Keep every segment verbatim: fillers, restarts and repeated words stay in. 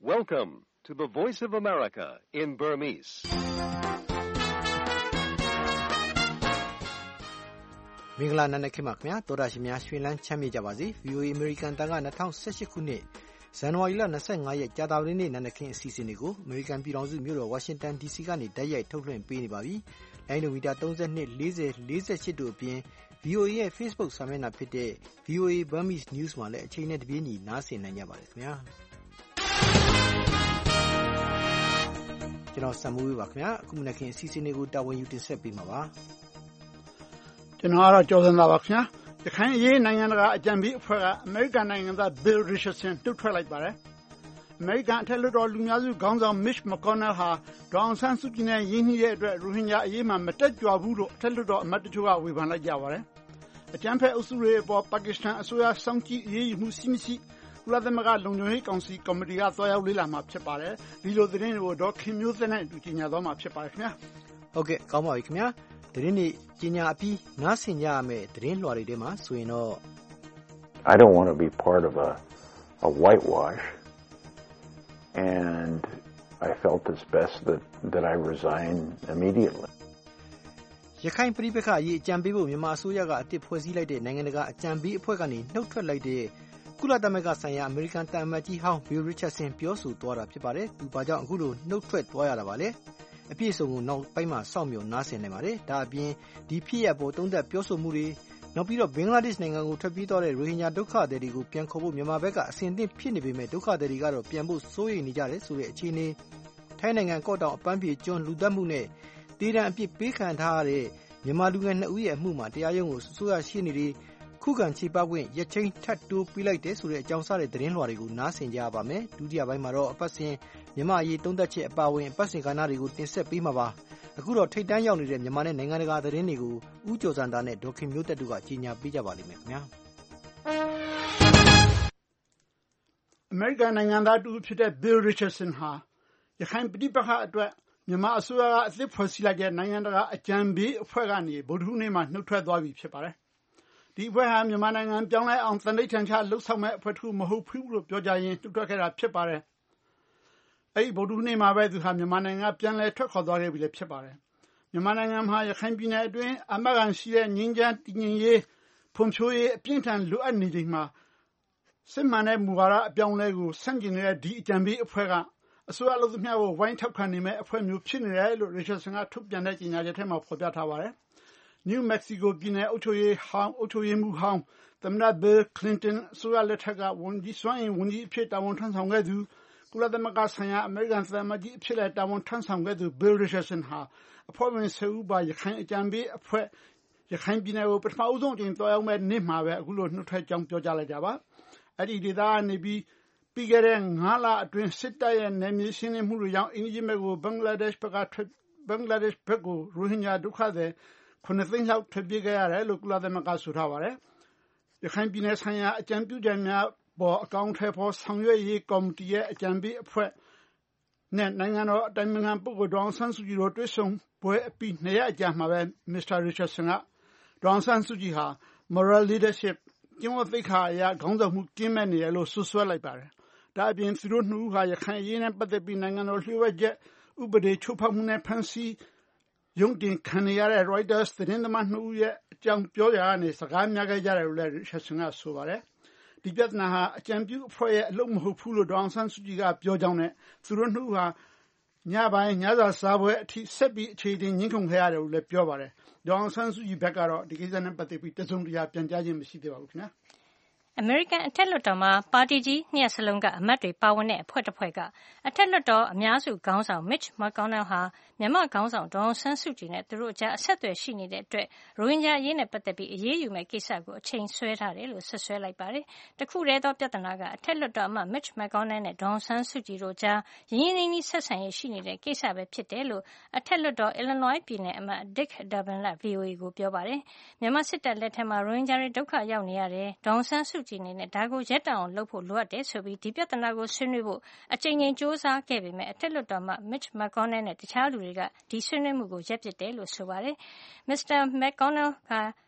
Welcome to the Voice of America in Burmese. ။မင်္ဂလာနံနက်ခင်းပါခင်ဗျာ။သောတာရှင်များရွှေလန်းချမ်းမြေ့ကြပါစေ။ V O A American တန်က၂၀၁၈ခုနှစ်ဇန်နဝါရီလ၂၅ရက်ကြာသပတေးနေ့နံနက်ခင်းအစီအစဉ်တွေကို American ပြည်ထောင်စုမြို့တော် Washington D C ကနေတိုက်ရိုက်ထုတ်လွှင့်ပေးနေပါပြီ။လိုင်းဒိုမီတာ၃၂ ၄၀ ၄၈တို့အပြင် V O A ရဲ့ Facebook စာမျက်နှာဖြစ်တဲ့ V O A Burmese News မှာလည်းအချိန်နဲ့တပြေးညီနားဆင်နိုင်ကြပါတယ်ခင်ဗျာ။ကျွန်တော်စံမိုးဝေးပါခင်ဗျာ။အခုမနက်ခင်းအစီအစဉ်တွေကိုတာဝန်ယူတင်ဆက်ပေးမှာပါ။ကျွန်တော်ကတော့ကျော်စံသာပါခင်ဗျာ။ရခိုင်အရေးနိုင်ငံတကာအကြံပေးအဖွဲ့ကအမေရိကန်နိုင်ငံသား Bill Richardson တွတ်ထွက်လိုက်ပါတယ်။အမေရိကန်အထက်လွှတ်တော်လူများစုခေါင်းဆောင် Mitch McConnell ဟာဒေါ်အောင်ဆန်းစုကြည်နဲ့ရင်းနှီးတဲ့အတွက်ရိုဟင်ဂျာအရေးမှာမတက်ကြွဘူးလို့အထက်လွှတ်တော်အမတ်တချို့ကဝေဖန်လိုက်ကြပါတယ်။အကြမ်းဖက်အုပ်စုတွေအပေါ်ပါကစ္စတန်အစိုးရစောင့်ကြည့်အရေးယူမှုရှိမရှိကုလသမဂ္ဂလုံခြုံရေးကောင်စီကော်မတီကသွားရောက်လေ့လာမှာဖြစ်ပါတယ်။ဒီလိုသတင်းတွေကိုဒေါ်ခင်မျိုးသက်နဲ့အတူကြီးညာသွားမှာဖြစ်ပါတယ်ခင်ဗျာ။ဟုတ်ကဲ့ကောင်းပါပြီခင်ဗျာ။သတင်းတွေကြီးညာအပြီးနားဆင်ကြရမယ့်သတင်းလွှာတွေထဲမှာဆိုရင်တော့ I don't want to be part of a a whitewash and I felt it's best that that I resign immediately. ရခိုင်ပြည်ပခါရေးအကြံပေးဖို့မြန်မာအစိုးရကအတစ်ဖွဲ့စည်းလိုက်တဲ့နိုင်ငံတကာအကြံပေးအဖွဲ့ကနေနှုတ်ထွက်လိုက်တဲ့ကုလသမဂ္ဂဆိုင်ရာအမေရိကန်တန်အမတ်ကြီးဟောင်း Bill Richardson ပြောဆိုသွားတာဖြစ်ပါတယ်။သူဘာကြောင့်အခုလိုနှုတ်ထွက်သွားရတာပါလဲ။အပြည့်အစုံကိုနောက်ပိုင်းမှာစောင့်မျှော်နားဆင်နိုင်ပါတယ်။ဒါအပြင်ဒီဖြစ်ရပ်ပေါ်တုံးသက်ပြောဆိုမှုတွေနောက်ပြီးတော့ဘင်္ဂလားဒေ့ရှ်နိုင်ငံကိုထွက်ပြေးသွားတဲ့ရိုဟင်ဂျာဒုက္ခသည်တွေကိုပြန်ခေါ်ဖို့မြန်မာဘက်ကအဆင်သင့်ဖြစ်နေပေမဲ့ဒုက္ခသည်တွေကတော့ပြန်ဖို့စိုးရိမ်နေကြတယ်ဆိုတဲ့အခြေအနေထိုင်းနိုင်ငံကော့တောင်အပန်းဖြေကျွန်းလူသက်မှုနဲ့တေးတံအပြစ်ပေးခံထားရတဲ့မြန်မာလူငယ်နှစ်ဦးရဲ့အမှုမှာတရားရုံးကိုစိုးရရှိနေတွေခုခံချေပခွင့်ရချင်းထပ်တိုးပေးလိုက်တဲ့ဆိုတဲ့အကြောင်းစားတဲ့သတင်းလွှာတွေကိုနားဆင်ကြရပါမယ်။ဒုတိယပိုင်းမှာတော့အပတ်စဉ်မြန်မာအရေးသုံးသပ်ချက်အပါအဝင်အပတ်စဉ်ကဏ္ဍတွေကိုတင်ဆက်ပေးမှာပါ။အခုတော့ထိပ်တန်းရောက်နေတဲ့မြန်မာနဲ့နိုင်ငံတကာသတင်းတွေကိုဦးကျော်စံသားနဲ့ဒေါက်ခင်မျိုးသက်တို့ကကြီးညာပေးကြပါလိမ့်မယ်ခင်ဗျာ။အမေရိကန်နိုင်ငံသားတူဖြစ်တဲ့ Bill Richardson ဟာရခိုင်ပြည်ပခါအတွက်မြန်မာအစိုးရကအသစ်ဖွဲ့စည်းလိုက်တဲ့နိုင်ငံတကာအကြံပေးအဖွဲ့ကနေဗုဒ္ဓဟူးနေ့မှာနှုတ်ထွက်သွားပြီဖြစ်ပါတယ်။ဒီအဖွဲ့ဟာမြန်မာနိုင်ငံပြောင်းလဲအောင်သန္နိဋ္ဌာန်ချလှုပ်ဆောင်မဲ့အဖွဲ့တစ်ခုမဟုတ်ဘူးလို့ပြောကြရင်နှုတ်ထွက်ခဲ့တာဖြစ်ပါတယ်။အဲ့ဒီဗုဒ္ဓဟူးနေ့မှာပဲသူဟာမြန်မာနိုင်ငံပြန်လဲထွက်ခေါ်သွားခဲ့ပြီလည်းဖြစ်ပါတယ်။မြန်မာနိုင်ငံမှာရခိုင်ပြည်နယ်အတွင်းအမကန်ရှိတဲ့ငြိမ်းချမ်းတည်ငြိမ်ရေးဖွံ့ဖြိုးရေးအပြင်းထန်လိုအပ်နေချိန်မှာစစ်မှန်တဲ့မူဝါဒအပြောင်းလဲကိုဆန့်ကျင်နေတဲ့ဒီအကြံပေးအဖွဲ့ကအစိုးရလုပ်သမျှကိုဝိုင်းထောက်ခံနေမဲ့အဖွဲ့မျိုးဖြစ်နေတယ်လို့ Richardson ကထုတ်ပြန်တဲ့ကြေညာချက်ထဲမှာဖော်ပြထားပါတယ်။ New Mexico ပြည်နယ်အုပ်ချုပ်ရေးဟောင်းအုပ်ချုပ်ရေးမှူးဟောင်းသမ္မတ Bill Clinton အစိုးရလက်ထက်ကဝန်ကြီးစွမ်းအင်ဝန်ကြီးအဖြစ်တာဝန်ထမ်းဆောင်ခဲ့သူကုလသမဂ္ဂဆိုင်ရာအမေရိကန်သံအမတ်ကြီးအဖြစ်လည်းတာဝန်ထမ်းဆောင်ခဲ့သူ Bill Richardson ဟာအဖွဲ့ဝင်ဆယ်ဦးပါရခိုင်အကြံပေးအဖွဲ့ရခိုင်ပြည်နယ်ကိုပထမအဆုံးအကြိမ်တွားရောက်မဲ့နေ့မှာပဲအခုလိုနှုတ်ထွက်ကြောင်းပြောကြားလိုက်တာပါ။အဲ့ဒီဒေသကနေပြီးပြီးခဲ့တဲ့ငါးလအတွင်းစစ်တပ်ရဲ့နယ်မြေရှင်းလင်းမှုတွေကြောင့်အင်ဂျင်ဘက်ကိုဘင်္ဂလားဒေ့ရှ်ဘက်ကထွက်ဘင်္ဂလားဒေ့ရှ်ဘက်ကိုရိုဟင်ဂျာဒုက္ခသည်ခုနှစ်သိန်းလောက်ထွက်ပြေးခဲ့ရတယ်လို့ကုလသမဂ္ဂဆိုထားပါတယ်။ရခိုင်ပြည်နယ်ဆိုင်ရာအကြံပြုချက်များပေါ်အကောင့်ထဲပေါ်ဆောင်ရွက်ရေးကော်မတီရဲ့အကြံပေးအဖွဲ့နဲ့နိုင်ငံတော်အတိုင်ပင်ခံပုဂ္ဂိုလ်ဒေါ်အောင်ဆန်းစုကြည်တို့တွေ့ဆုံပွဲအပြီးနှစ်ရက်အကြာမှာပဲ Mister Richardson ကဒေါ်အောင်ဆန်းစုကြည်ဟာ moral leadership ကျင့်ဝတ်သိက္ခာအရခေါင်းဆောင်မှုကင်းမဲ့နေတယ်လို့ဆွဆွဲလိုက်ပါတယ်။ဒါအပြင်သူတို့နှစ်ဦးဟာရခိုင်အရေးနဲ့ပတ်သက်ပြီးနိုင်ငံတော်လျှို့ဝှက်ချက်ဥပဒေချိုးဖောက်မှုနဲ့ဖမ်းဆီးရုံးတင်ခံရတဲ့ Reuters သတင်းသမားနှစ်ဦးရဲ့အကြောင်းပြောရာကနေစကားများခဲ့ကြတယ်လို့လည်း Richardson ကဆိုပါတယ်။ဒီပြဿနာဟာအကြံပြုအဖွဲ့ရဲ့အလုပ်မဟုတ်ဘူးလို့ဒေါ်အောင်ဆန်းစုကြည်ကပြောကြောင်းနဲ့သူတို့နှစ်ဦးဟာညပိုင်းညစာစားပွဲအထိဆက်ပြီးအခြေတင်ညှင်းခုန်ခဲ့ရတယ်လို့လည်းပြောပါတယ်။ဒေါ်အောင်ဆန်းစုကြည်ဘက်ကတော့ဒီကိစ္စနဲ့ပတ်သက်ပြီးတစုံတရာပြန်ကြားခြင်းမရှိသေးပါဘူးခင်ဗျာ။အမေရိကန်အထက်လွှတ်တော်မှာပါတီကြီးနှစ်ရပ်စလုံးကအမတ်တွေပါဝင်တဲ့အဖွဲ့တစ်ဖွဲ့ကအထက်လွှတ်တော်အများစုခေါင်းဆောင် Mitch McConnell ဟာမြန်မာခေါင်းဆောင်ဒေါ်အောင်ဆန်းစုကြည်နဲ့သူတို့အကြားအဆက်အသွယ်ရှိနေတဲ့အတွက်ရိုဟင်ဂျာအရေးနဲ့ပတ်သက်ပြီးအရေးယူမဲ့ကိစ္စကိုအချိန်ဆွဲထားတယ်လို့ဆွဆွဲလိုက်ပါတယ်။တခုတည်းသောပြဿနာကအထက်လွှတ်တော်အမတ် Mitch McConnell နဲ့ဒေါ်အောင်ဆန်းစုကြည်တို့ကြားရင်းရင်းနှီးနှီးဆက်ဆံရေးရှိနေတဲ့ကိစ္စပဲဖြစ်တယ်လို့အထက်လွှတ်တော် Illinois ပြည်နယ်အမတ် Dick Durbin က V O A ကိုပြောပါတယ်။မြန်မာစစ်တပ်လက်ထက်မှာရိုဟင်ဂျာတွေဒုက္ခရောက်နေရတယ်ဒေါ်အောင်ဆန်းစုကြည်နဲ့ဒါကိုရပ်တန့်အောင်လုပ်ဖို့လိုအပ်တယ်ဆိုပြီးဒီပြဿနာကိုဆွေးနွေးဖို့အကြိမ်ကြိမ်စ조사ခဲ့ပေမဲ့အထက်လွှတ်တော်မှ Mitch McConnell နဲ့တခြားလူတွေကဒီဆွေးနွေးမှုကိုရပ်ပစ်တယ်လို့ဆိုပါတယ်။ Mister McConnell က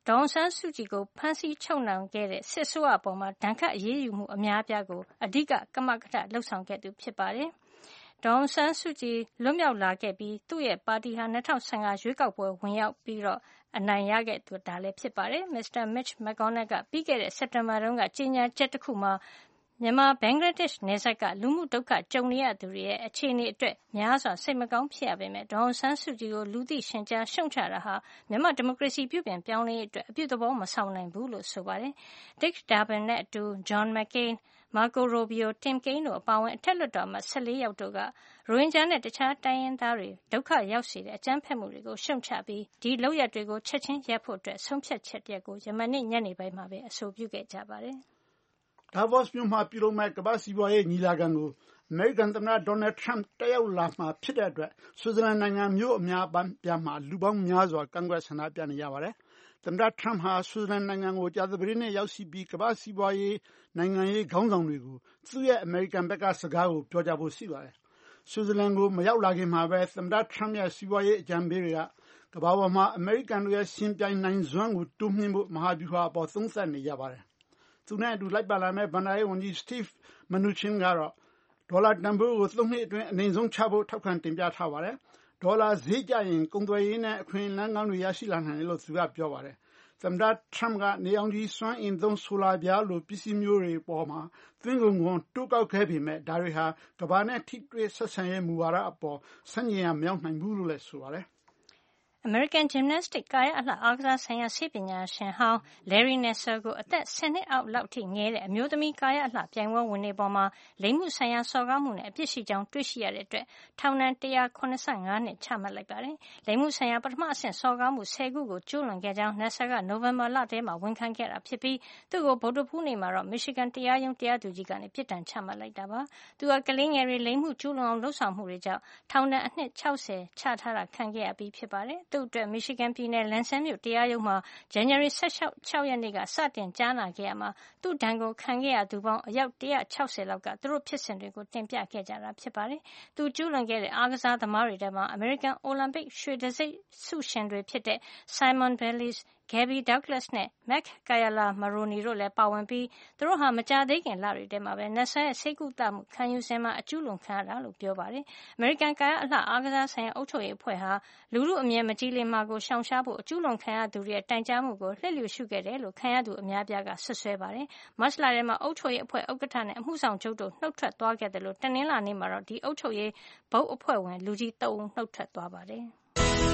ဒေါ်အောင်ဆန်းစုကြည်ကိုဖမ်းဆီးချုပ်နှောင်ခဲ့တဲ့စစ်အစိုးရအပေါ်မှာဒဏ်ခတ်အရေးယူမှုအများအပြားကိုအဓိကကမကထလှုပ်ဆောင်ခဲ့သူဖြစ်ပါတယ်။ဒေါ်အောင်ဆန်းစုကြည်လွတ်မြောက်လာခဲ့ပြီးသူ့ရဲ့ပါတီဟာ၂၀၁၅ရွေးကောက်ပွဲဝင်ရောက်ပြီးတော့အနိုင်ရခဲ့သူဒါလည်းဖြစ်ပါတယ်။ မစ္စတာ Mitch McConnell ကပြီးခဲ့တဲ့စက်တင်ဘာတုန်းကကြေညာချက်တစ်ခုမှာမြန်မာဘင်္ဂလားဒေ့ရှ်နယ်စပ်ကလူမှုဒုက္ခကြုံနေရသူတွေရဲ့အခြေအနေအတွက်များစွာစိတ်မကောင်းဖြစ်ရပေမဲ့ဒေါ်အောင်ဆန်းစုကြည်ကိုလူသိရှင်ကြားရှုံချတာဟာမြန်မာဒီမိုကရေစီပြုပြင်ပြောင်းလဲရေးအတွက်အပြုသဘောမဆောင်နိုင်ဘူးလို့ဆိုပါတယ်။ Dick Durbin နဲ့အတူ John McCain, Marco Rubio, Tim Kaine တို့အပါအဝင်အထက်လွှတ်တော်အမတ်၁၄ယောက်တို့ကရိုဟင်ဂျာနဲ့တခြားတိုင်းရင်းသားတွေဒုက္ခရောက်စေတဲ့အကြမ်းဖက်မှုတွေကိုရှုံချပြီးဒီလုပ်ရပ်တွေကိုချက်ချင်းရပ်ဖို့အတွက်ဆုံးဖြတ်ချက်တရပ်ကိုယမနေ့ညနေပိုင်းမှာပဲအဆိုပြုခဲ့ကြပါတယ်။ Davos မြို့မှာပြုလုပ်မဲ့ကမ္ဘာ့စီးပွားရေးညီလာခံကိုအမေရိကန်သမ္မတဒေါ်နယ်ထရမ့်တက်ရောက်လာမှာဖြစ်တဲ့အတွက်ဆွစ်ဇာလန်နိုင်ငံမြို့အများပြားမှာလူပေါင်းများစွာကန့်ကွက်ဆန္ဒပြနေကြပါတယ်။သမ္မတထရမ့်ဟာဆွစ်ဇာလန်နိုင်ငံကိုကြာသပတေးနေ့ရောက်ရှိပြီးကမ္ဘာ့စီးပွားရေးနိုင်ငံရေးခေါင်းဆောင်တွေကိုသူ့ရဲ့အမေရိကန်ဘက်ကစကားကိုပြောကြားဖို့ရှိပါတယ်။ဆွစ်ဇာလန်ကိုမရောက်လာခင်မှာပဲသမ္မတထရမ့်ရဲ့စီးပွားရေးအကြံပေးတွေကကမ္ဘာပေါ်မှာအမေရိကန်တို့ရဲ့ရှင်ပြိုင်နိုင်စွမ်းကိုတိုးမြှင့်ဖို့မဟာဗျူဟာအပေါ်သုံးသပ်နေကြပါတယ်။သူနဲ့အတူလိုက်ပါလာမဲ့ဘဏ္ဍာရေးဝန်ကြီး Steve Mnuchin ကတော့ဒေါ်လာတန်ဖိုးကိုသုံးနှစ်အတွင်းအနိမ့်ဆုံးချဖို့ထောက်ခံတင်ပြထားပါတယ်။ဒေါ်လာဈေးကျရင်ကုန်သွယ်ရေးနဲ့အခွင့်အလမ်းကောင်းတွေရရှိလာနိုင်တယ်လို့သူကပြောပါတယ်။သမ္မတထရမ့်ကနေအောင်ကြီးစွမ်းအင်သုံးဆိုလာပြားလိုပစ္စည်းမျိုးတွေပေါ်မှာသွင်းကုန်ခွန်တိုးကောက်ခဲ့ပေမဲ့ဒါတွေဟာကမ္ဘာနဲ့ထိတွေ့ဆက်ဆံရေးမူဝါဒအပေါ်ဆန့်ကျင်ရမရောက်နိုင်ဘူးလို့လည်းဆိုပါတယ်။ American Gymnastics ကာယအလှအားကစားဆိုင်ရာဆေးပညာရှင်ဟောင်း Larry Nassar ကိုအသက်၁၀နှစ်အောက်လောက်ထိငယ်တဲ့အမျိုးသမီးကာယအလှပြိုင်ပွဲဝင်တွေပေါ်မှာလိင်မှုဆိုင်ရာစော်ကားမှုနဲ့အပြစ်ရှိကြောင်းတွေ့ရှိရတဲ့အတွက်ထောင်ဒဏ်၁၇၅နှစ်ချမှတ်လိုက်ပါတယ်။လိင်မှုဆိုင်ရာပထမအဆင့်စော်ကားမှု၁၀ခုကိုကျူးလွန်ခဲ့ကြောင်း Nassar ကနိုဝင်ဘာလထဲမှာဝန်ခံခဲ့တာဖြစ်ပြီးသူ့ကိုဗုဒ္ဓဟူးနေ့မှာတော့ Michigan တရားရုံးတရားသူကြီးကနေပြစ်ဒဏ်ချမှတ်လိုက်တာပါ။သူဟာကလေးငယ်တွေလိင်မှုကျူးလွန်အောင်လုပ်ဆောင်မှုတွေကြောင့်ထောင်ဒဏ်အနှစ်၆၀ချထားတာခံခဲ့ရပြီးဖြစ်ပါတယ်။သူ့အတွက်Michigan ပြည်နယ် Lansing မြို့တရားရုံးမှာ ဇန်နဝါရီ၁၆ရက်နေ့ကစတင်ကြားနာခဲ့ရမှာသူ့ဒဏ်ကိုခံခဲ့ရသူပေါင်းအယောက်၁၆၀လောက်ကသူတို့ဖြစ်စဉ်တွေကိုတင်ပြခဲ့ကြတာဖြစ်ပါတယ်။သူကျူးလွန်ခဲ့တဲ့အားကစားသမားတွေထဲမှာ American Olympic ရွှေတံဆိပ်ဆုရှင်တွေဖြစ်တဲ့ Simone Biles, Gabby Douglas နဲ့ Magdalena Maroney တို့လည်းပါဝင်ပြီးသူတို့ဟာမကြာသေးခင်လတွေထဲမှာပဲ Nassar ရဲ့ဆေးကုသမှုခံယူစဉ်မှာအကျူးလွန်ခံရတာလို့ပြောပါတယ်။ American ကာယအလှအားကစားဆိုင်ရာအုပ်ချုပ်ရေးအဖွဲ့ဟာလူထုအမြင်မကြည်လင်မှာကိုရှောင်ရှားဖို့အကျူးလွန်ခံရသူတွေရဲ့တိုင်ကြားမှုကိုလျှစ်လျူရှုခဲ့တယ်လို့ခံရသူအများအပြားကဆွဆွဲပါတယ်။မတ်လထဲမှာအုပ်ချုပ်ရေးအဖွဲ့ဥက္ကဋ္ဌနဲ့အမှုဆောင်ချုပ်တို့နှုတ်ထွက်သွားခဲ့တယ်လို့တနင်္လာနေ့မှာတော့ဒီအုပ်ချုပ်ရေးဘုတ်အဖွဲ့ဝင်လူကြီး၃ဦးနှုတ်ထွက်သွားပါတယ်။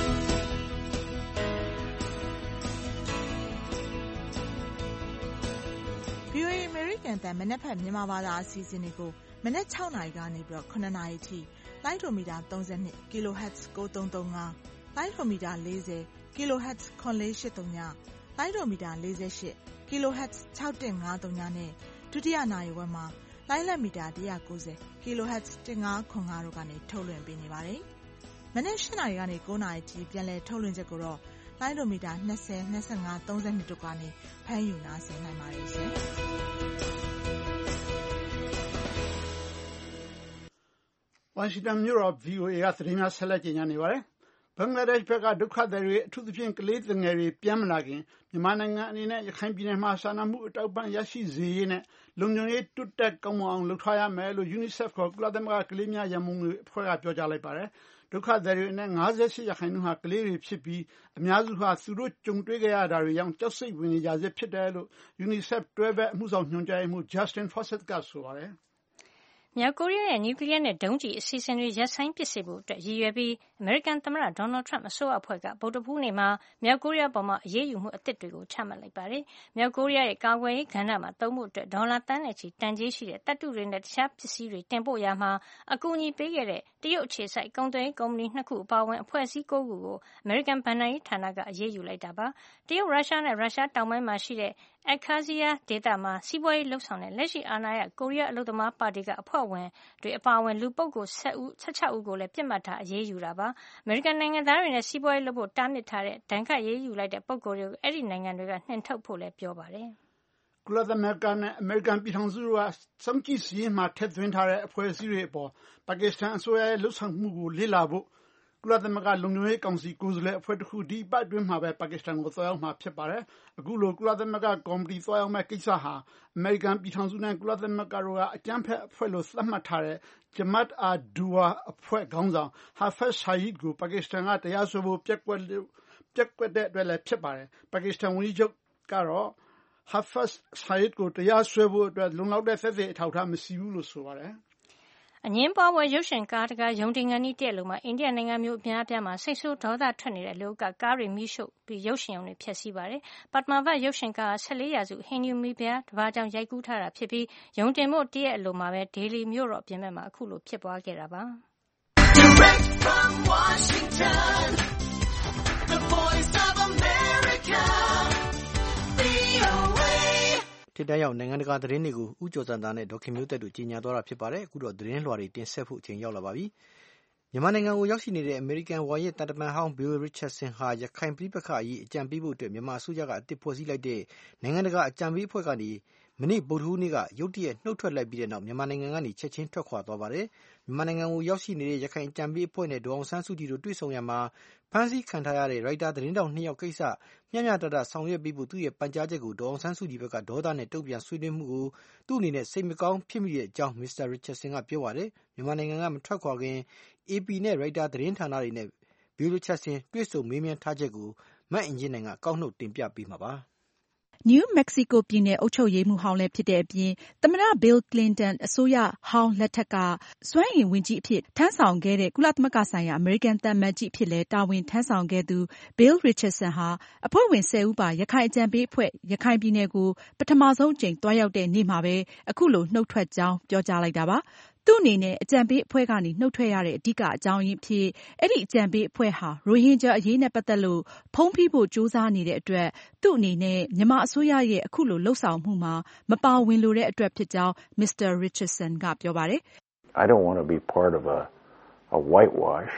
ဗွီအိုအေ American အသံမနက်ဖြန်မြန်မာဘာသာအစီအစဉ်တွေကိုမနက်၆နာရီကနေပြီးတော့၇နာရီထိလိုင်းဒိုမီတာ၃၂ kilohertz ၉၃၃၅လိုင်းဒိုမီတာ၄၀ kilohertz ၇၄၈၃ညလိုင်းဒိုမီတာ၄၈ kilohertz ၆၁၅၃ညနဲ့ဒုတိယနာရီဝက်မှာလိုင်းလက်မီတာ၁၉၀ kilohertz ၁၅၇၅တို့ကနေထုတ်လွှင့်ပေးနေပါတယ်။မနက်၈နာရီကနေ၉နာရီထိပြန်လည်ထုတ်လွှင့်ချက်ကိုတော့လိုင်းဒိုမီတာ၂၀ ၂၅ ၃၂တို့ကနေဖမ်းယူနားဆင်နိုင်ပါတယ်ရှင်။ဝါရှင်တန်မြို့တော် ဗီအိုအေ ကသတင်းများဆက်လက်ကြေညာနေပါတယ်။ဘင်္ဂလားဒေ့ရှ်ဘက်ကဒုက္ခသည်တွေအထူးသဖြင့်ကလေးသူငယ်တွေပြန်မလာခင်မြန်မာနိုင်ငံအနေနဲ့ရခိုင်ပြည်နယ်မှာစာနာမှုအထောက်အပံ့ရရှိစေရေးနဲ့လုံခြုံရေးတိုးတက်ကောင်းမွန်အောင်လုပ်ထားရမယ်လို့ UNICEF ခေါ်ကုလသမဂ္ဂကလေးများရန်ပုံငွေအဖွဲ့ကပြောကြားလိုက်ပါတယ်။ဒုက္ခသည်တွေနဲ့၅၈ရာခိုင်နှုန်းဟာကလေးတွေဖြစ်ပြီးအများစုဟာသူတို့ကြုံတွေ့ခဲ့ရတာတွေကြောင့်ကြောက်စိတ်ဝင်နေကြဆဲဖြစ်တယ်လို့ UNICEF တွဲဘက်အမှုဆောင်ညွှန်ကြားရေးမှူး Justin Fawcett ကဆိုပါတယ်။မြောက်ကိုရီးယားရဲ့နျူကလ িয়ার နဲ့ဒုံးကျည်အစီအစဉ်တွေရပ်ဆိုင်းပစ်စေဖို့အတွက်ရည်ရွယ်ပြီးအမေရိကန်သမ္မတဒေါ်နယ်ထရမ့်အစိုးရအဖွဲ့ကဗုဒ္ဓဟူးနေ့မှာမြောက်ကိုရီးယားပေါ်အရေးယူမှုအသစ်တွေကိုချမှတ်လိုက်ပါတယ်။မြောက်ကိုရီးယားရဲ့ကာကွယ်ရေးကဏ္ဍမှာသုံးဖို့အတွက်ဒေါ်လာသန်းနဲ့ချီတန်ကြေးရှိတဲ့သတ္တုတွေနဲ့တခြားပစ္စည်းတွေတင်ပို့ရာမှာအကူအညီပေးခဲ့တဲ့တရုတ်အခြေစိုက်ကုန်သွယ်ရေးကုမ္ပဏီနှစ်ခုအပါအဝင်အဖွဲ့အစည်း၉ခုကိုအမေရိကန်ဘဏ္ဍာရေးဌာနကအရေးယူလိုက်တာပါ။တရုတ်ရုရှားနဲ့ရုရှားတောင်ပိုင်းမှာရှိတဲ့Abkhazia ဒေသမှာစီးပွားရေးလုပ်ဆောင်တဲ့လက်ရှိအာဏာရကိုရီးယားအလုပ်သမားပါတီကအဖွဲ့ဝင်တွေအပါအဝင်လူပုဂ္ဂိုလ်၁၆ဦးကိုလည်းပြစ်မှတ်ထားအရေးယူတာပါ။အမေရိကန်နိုင်ငံသားတွေနဲ့စီးပွားရေးလုပ်ဖို့တားမြစ်ထားတဲ့ဒဏ်ခတ်အရေးယူလိုက်တဲ့ပုဂ္ဂိုလ်တွေကိုအဲဒီနိုင်ငံတွေကနှင်ထုတ်ဖို့လည်းပြောပါတယ်။ကုလသမဂ္ဂနဲ့အမေရိကန်ပြည်ထောင်စုတို့ကစောင့်ကြည့်စည်းရင်းမှာထည့်သွင်းထားတဲ့အဖွဲ့အစည်းတွေအပေါ်ပါကစ္စတန်အစိုးရရဲ့လှုပ်ဆောင်မှုကိုလေ့လာဖို့ကုကုလသမဂ္ဂလုံခြုံရေးကောင်စီကိုယ်စားလှယ်အဖွဲ့တစ်ခုဒီပတ်တွင်းမှာပဲပါကစ္စတန်ကိုသွားရောက်မှာဖြစ်ပါတယ်အခုလိုကုလသမဂ္ဂကော်မတီသွားရောက်မဲ့ကိစ္စဟာအမေရိကန်ပြည်ထောင်စုနဲ့ကုလသမဂ္ဂတို့ကအကြမ်းဖက်အဖွဲ့လို့သတ်မှတ်ထားတဲ့ Jamaat ad-Dawa အဖွဲ့ခေါင်းဆောင် Hafiz Saeed ကိုပါကစ္စတန်ကတရားစွဲဖို့ပြက်ကွက်ပြက်ကွက်တဲ့အတွက်လည်းဖြစ်ပါတယ်ပါကစ္စတန်ဝန်ကြီးချုပ်ကတော့ Hafiz Saeed ကိုတရားစွဲဖို့အတွက်လုံလောက်တဲ့သက်သေအထောက်အထားမရှိဘူးလို့ဆိုပါတယ်အငင်းပွားပွဲရုပ်ရှင်ကားတကားယုံတင်ငန်းဤတဲ့လို့မှာအိန္ဒိယနိုင်ငံမျိုးအများအပြားမှာစိတ်ဆိုးဒေါသထွက်နေတဲ့လူကကားတွေမိရှုပ်ပြီးရုပ်ရှင်ရုံတွေဖျက်ဆီးပါတယ်။ပတ်မာဘတ်ရုပ်ရှင်ကားဆယ်လေးရာစုဟိန္ဒူမိဖုရားတပါးကြောင့်ရိုက်ကူးထားတာဖြစ်ပြီးယုံတင်ဖို့တည့်ရဲ့အလိုမှာပဲဒေလီမြို့တော်ပြင်ပမှာအခုလိုဖြစ်ပွားခဲ့တာပါ။ Direct from Washington, the voice of America, V O A ထိပ်တန်းရောက်နိုင်ငံတကာသတင်းတွေကိုဥကြော်စံသားနဲ့ဒေါက်ခင်မျိုးသက်တို့ကြီးညာသွားတာဖြစ်ပါတယ်အခုတော့သတင်းလွှာတွေတင်ဆက်ဖို့အချိန်ရောက်လာပါပြီမြန်မာနိုင်ငံကိုရောက်ရှိနေတဲ့အမေရိကန်ဝါရင့်တန်တမန်ဟောင်း Bill Richardson ဟာရခိုင်ပြည်ပခါအရေးအကြံပေးဖို့အတွက်မြန်မာအစိုးရကအသစ်ဖွဲ့စည်းလိုက်တဲ့နိုင်ငံတကာအကြံပေးအဖွဲ့ကနေမနေ့ဗုဒ္ဓဟူးနေ့ကရုတ်တရက်နှုတ်ထွက်လိုက်ပြီးတဲ့နောက်မြန်မာနိုင်ငံကနေချက်ချင်းထွက်ခွာသွားပါတယ်မြန်မာနိုင်ငံကိုရောက်ရှိနေတဲ့ရခိုင်အကြံပေးအဖွဲ့နဲ့ဒေါအောင်ဆန်းစုကြည်တို့တွေ့ဆုံရမှာဖမ်းဆီးခံထားရတဲ့ရိုက်တာသတင်းတောက်နှစ်ယောက်ကိစ္စမျှမျှတတဆောင်ရွက်ပေးဖို့သူ့ရဲ့ပန်ကြားချက်ကိုဒေါအောင်ဆန်းစုကြည်ဘက်ကဒေါသနဲ့တုံ့ပြန်ဆွေးနွေးမှုကိုသူ့အနေနဲ့စိတ်မကောင်းဖြစ်မိတဲ့အကြောင်းမစ္စတာ Richardson ကပြောပါတယ်မြန်မာနိုင်ငံကမထွက်ခွာခင် အေပီ နဲ့ရိုက်တာသတင်းဌာနတွေနဲ့ Bill Richardson တွေ့ဆုံမေးမြန်းထားချက်ကိုမအင်ကြင်းနိုင်ကကောက်နှုတ်တင်ပြပေးမှာပါနယူးမက္ကဆီကိုပြည်နယ်အုပ်ချုပ်ရေးမှူးဟောင်းလည်းဖြစ်တဲ့အပြင်သမ္မတ Bill Clinton အစိုးရဟောင်းလက်ထက်ကစွမ်းအင်ဝန်ကြီးအဖြစ်ထမ်းဆောင်ခဲ့တဲ့ကုလသမဂ္ဂဆိုင်ရာအမေရိကန်သံအမတ်ကြီးအဖြစ်လည်းတာဝန်ထမ်းဆောင်ခဲ့သူ Bill Richardson ဟာအဖွဲ့ဝင်ဆယ်ဦးပါရခိုင်အကြံပေးအဖွဲ့ရခိုင်ပြည်နယ်ကိုပထမဆုံးအကြိမ်သွားရောက်တဲ့နေ့မှာပဲအခုလိုနှုတ်ထွက်ကြောင်းပြောကြားလိုက်တာပါသူ့အနေနဲ့အကြံပေးအဖွဲ့ကနေနှုတ်ထွက်ရတဲ့အဓိကအကြောင်းရင်းဖြစ်အဲ့ဒီအကြံပေးအဖွဲ့ဟာရိုဟင်ဂျာအရေးနဲ့ပတ်သက်လို့ဖုံးဖိဖို့ကြိုးစားနေတဲ့အတွက်သူ့အနေနဲ့မြန်မာအစိုးရရဲ့အခုလိုလှုပ်ဆောင်မှုမှာမပါဝင်လိုတဲ့အတွက်ဖြစ်ကြောင်း မစ္စတာ Richardson ကပြောပါတယ် I don't want to be part of a a whitewash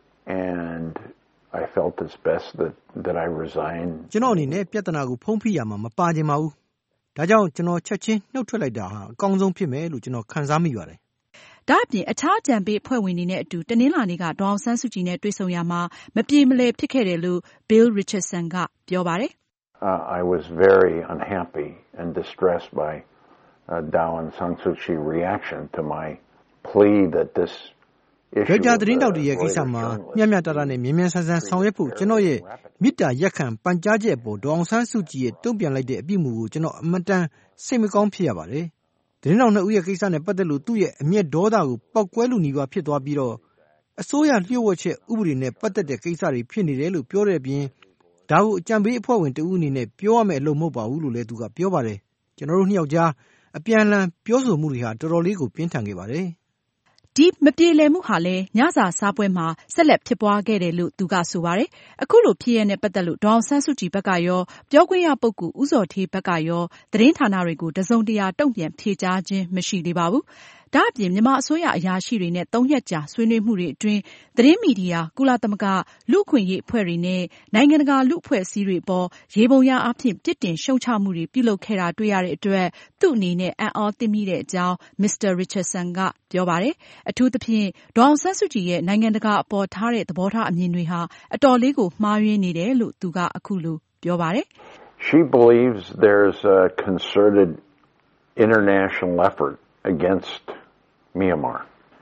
and I felt it's best that that I resign ကျွန်တော်အနေနဲ့ပြဿနာကိုဖုံးဖိရမှာမပါချင်ပါဘူးဒါကြောင့်ကျွန်တော်ချက်ချင်းနှုတ်ထွက်လိုက်တာဟာအကောင်းဆုံးဖြစ်မယ်လို့ကျွန်တော်ခံစားမိပါတယ်ဒါ့အပြင်အခြားအကြံပေးအဖွဲ့ဝင်တွေနဲ့အတူတနင်္လာနေ့ကဒေါအောင်ဆန်းစုကြည်နဲ့တွေ့ဆုံရမှာမပြေမလည်ဖြစ်ခဲ့တယ်လို့ Bill Richardson ကပြောပါတယ် uh, I was very unhappy and distressed by uh, Daw Aung San Suu Kyi reaction to my plea that this issue ရိုက်တာသတင်းတောက်တွေရဲ့ကိစ္စမှာမျှမျှတတနဲ့မြင်မြန်ဆန်ဆန်ဆောင်ရွက်ဖို့ကျွန်တော်ရဲ့မေတ္တာရက်ခံပန်ကြားချက်အပေါ်ဒေါအောင်ဆန်းစုကြည်ရဲ့တုံ့ပြန်လိုက်တဲ့အပြစ်မှုကိုကျွန်တော်အမတန်စိတ်မကောင်းဖြစ်ရပါတယ်သတင်းတော်နှစ်ဦးရဲ့ကိစ္စနဲ့ပတ်သက်လို့သူ့ရဲ့အမျက်ဒေါသကိုပောက်ကွဲလူနီးပါးဖြစ်သွားပြီးတော့အစိုးရလျှို့ဝှက်ချက်ဥပဒေနဲ့ပတ်သက်တဲ့ကိစ္စတွေဖြစ်နေတယ်လို့ပြောတဲ့အပြင်ဒါကိုအကြံပေးအဖွဲ့ဝင်တဦးအနေနဲ့ပြောရမယ့်အလုပ်မဟုတ်ပါဘူးလို့လည်းသူကပြောပါတယ်ကျွန်တော်တို့နှစ်ယောက်ကြားအပြန်အလှန်ပြောဆိုမှုတွေဟာတော်တော်လေးကိုပြင်းထန်ခဲ့ပါတယ်ဒီမပြေလည်မှုဟာလည်းညစာစားပွဲမှာဆက်လက်ဖြစ်ပွားခဲ့တယ်လို့သူကဆိုပါတယ်။အခုလိုဖြစ်ရတဲ့ပတ်သက်လို့ဒေါအောင်ဆန်းစုကြည်ဘက်ကရောပြောခွင့်ရပုဂ္ဂိုလ်ဦးဇော်ဌေးဘက်ကရောသတင်းဌာနတွေကိုတစုံတရာတုံ့ပြန်ဖြေကြားခြင်းမရှိသေးပါဘူး။ဒါအပြင်မြန်မာအစိုးရအရာရှိတွေနဲ့သုံးရက်ကြာဆွေးနွေးမှုတွေအတွင်းသတင်းမီဒီယာကုလသမဂ္ဂလူ့အခွင့်အရေးအဖွဲ့တွေနဲ့နိုင်ငံတကာလူ့အဖွဲ့အစည်းတွေအပေါ်ရေပုံရအားဖြင့်ပြစ်တင်ရှုံချမှုတွေပြုလုပ်ခဲ့တာတွေ့ရတဲ့အတွက်သူ့အနေနဲ့အံ့အားသင့်မိတဲ့အကြောင်း မစ္စတာ Richardson ကပြောပါတယ်။အထူးသဖြင့်ဒေါအောင်ဆန်းစုကြည်ရဲ့နိုင်ငံတကာအပေါ်ထားတဲ့သဘောထားအမြင်တွေဟာအတော်လေးကိုမှားယွင်းနေတယ်လို့သူကအခုလိုပြောပါတယ်။ She believes there's a concerted international effort against Myanmar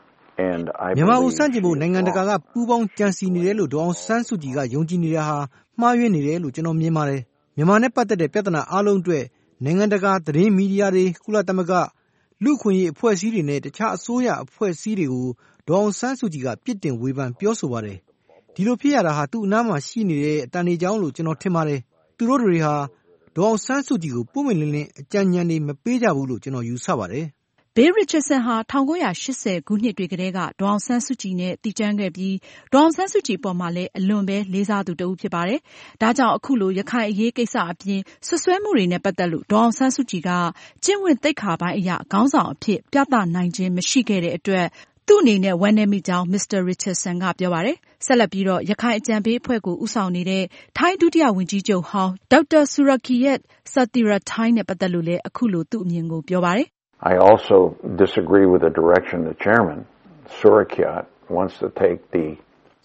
and I မြန်မာဦးစံကျင်ဖို့နိုင်ငံတကာကပူးပေါင်းကြံစီနေတယ်လို့ဒေါအောင်ဆန်းစုကြည်ကယုံကြည်နေတာဟာမှားယွင်းနေတယ်လို့ကျွန်တော်မြင်ပါတယ်မြန်မာနဲ့ပတ်သက်တဲ့ပြဿနာအလုံးအတွက်နိုင်ငံတကာသတင်းမီဒီယာတွေကုလသမဂ္ဂလူ့အခွင့်အရေးအဖွဲ့အစည်းတွေနဲ့တခြားအစိုးရအဖွဲ့အစည်းတွေကိုဒေါအောင်ဆန်းစုကြည်ကပြစ်တင်ဝေဖန်ပြောဆိုပါတယ်ဒီလိုဖြစ်ရတာဟာသူ့အနားမှာရှိနေတဲ့အတန်တွေကြောင့်လို့ကျွန်တော်ထင်ပါတယ်သူတို့တွေဟာဒေါအောင်ဆန်းစုကြည်ကိုပုံမှန်လင်းလင်းအကြံဉာဏ်တွေမပေးကြဘူးလို့ကျွန်တော်ယူဆပါတယ် Bill Richardson ဟာ၁၉၈၀ခုနှစ်တွေကတည်းကဒေါအောင်ဆန်းစုကြည်နဲ့တည်တံ့ခဲ့ပြီးဒေါအောင်ဆန်းစုကြည်ပေါ်မှာလည်းအလွန်ပဲလေးစားသူတဦးဖြစ်ပါတယ်။ဒါကြောင့်အခုလိုရခိုင်အရေးကိစ္စအပြင်ဆွဆွဲမှုတွေနဲ့ပတ်သက်လို့ဒေါအောင်ဆန်းစုကြည်ကကျင့်ဝတ်သိက္ခာပိုင်းအရခေါင်းဆောင်အဖြစ်ပြသနိုင်ခြင်းမရှိခဲ့တဲ့အတွက်သူ့အနေနဲ့ဝမ်းနည်းမိကြောင်း မစ္စတာ Richardson ကပြောပါတယ်။ဆက်လက်ပြီးတော့ရခိုင်အကြံပေးအဖွဲ့ကိုဦးဆောင်နေတဲ့ထိုင်းဒုတိယဝန်ကြီးချုပ်ဟောင်းဒေါက်တာဆူရာကီယက်ဆာတီရာထိုင်းနဲ့ပတ်သက်လို့လည်းအခုလိုသူ့အမြင်ကိုပြောပါတယ် I also disagree with the direction the chairman, Surakiart, wants to take the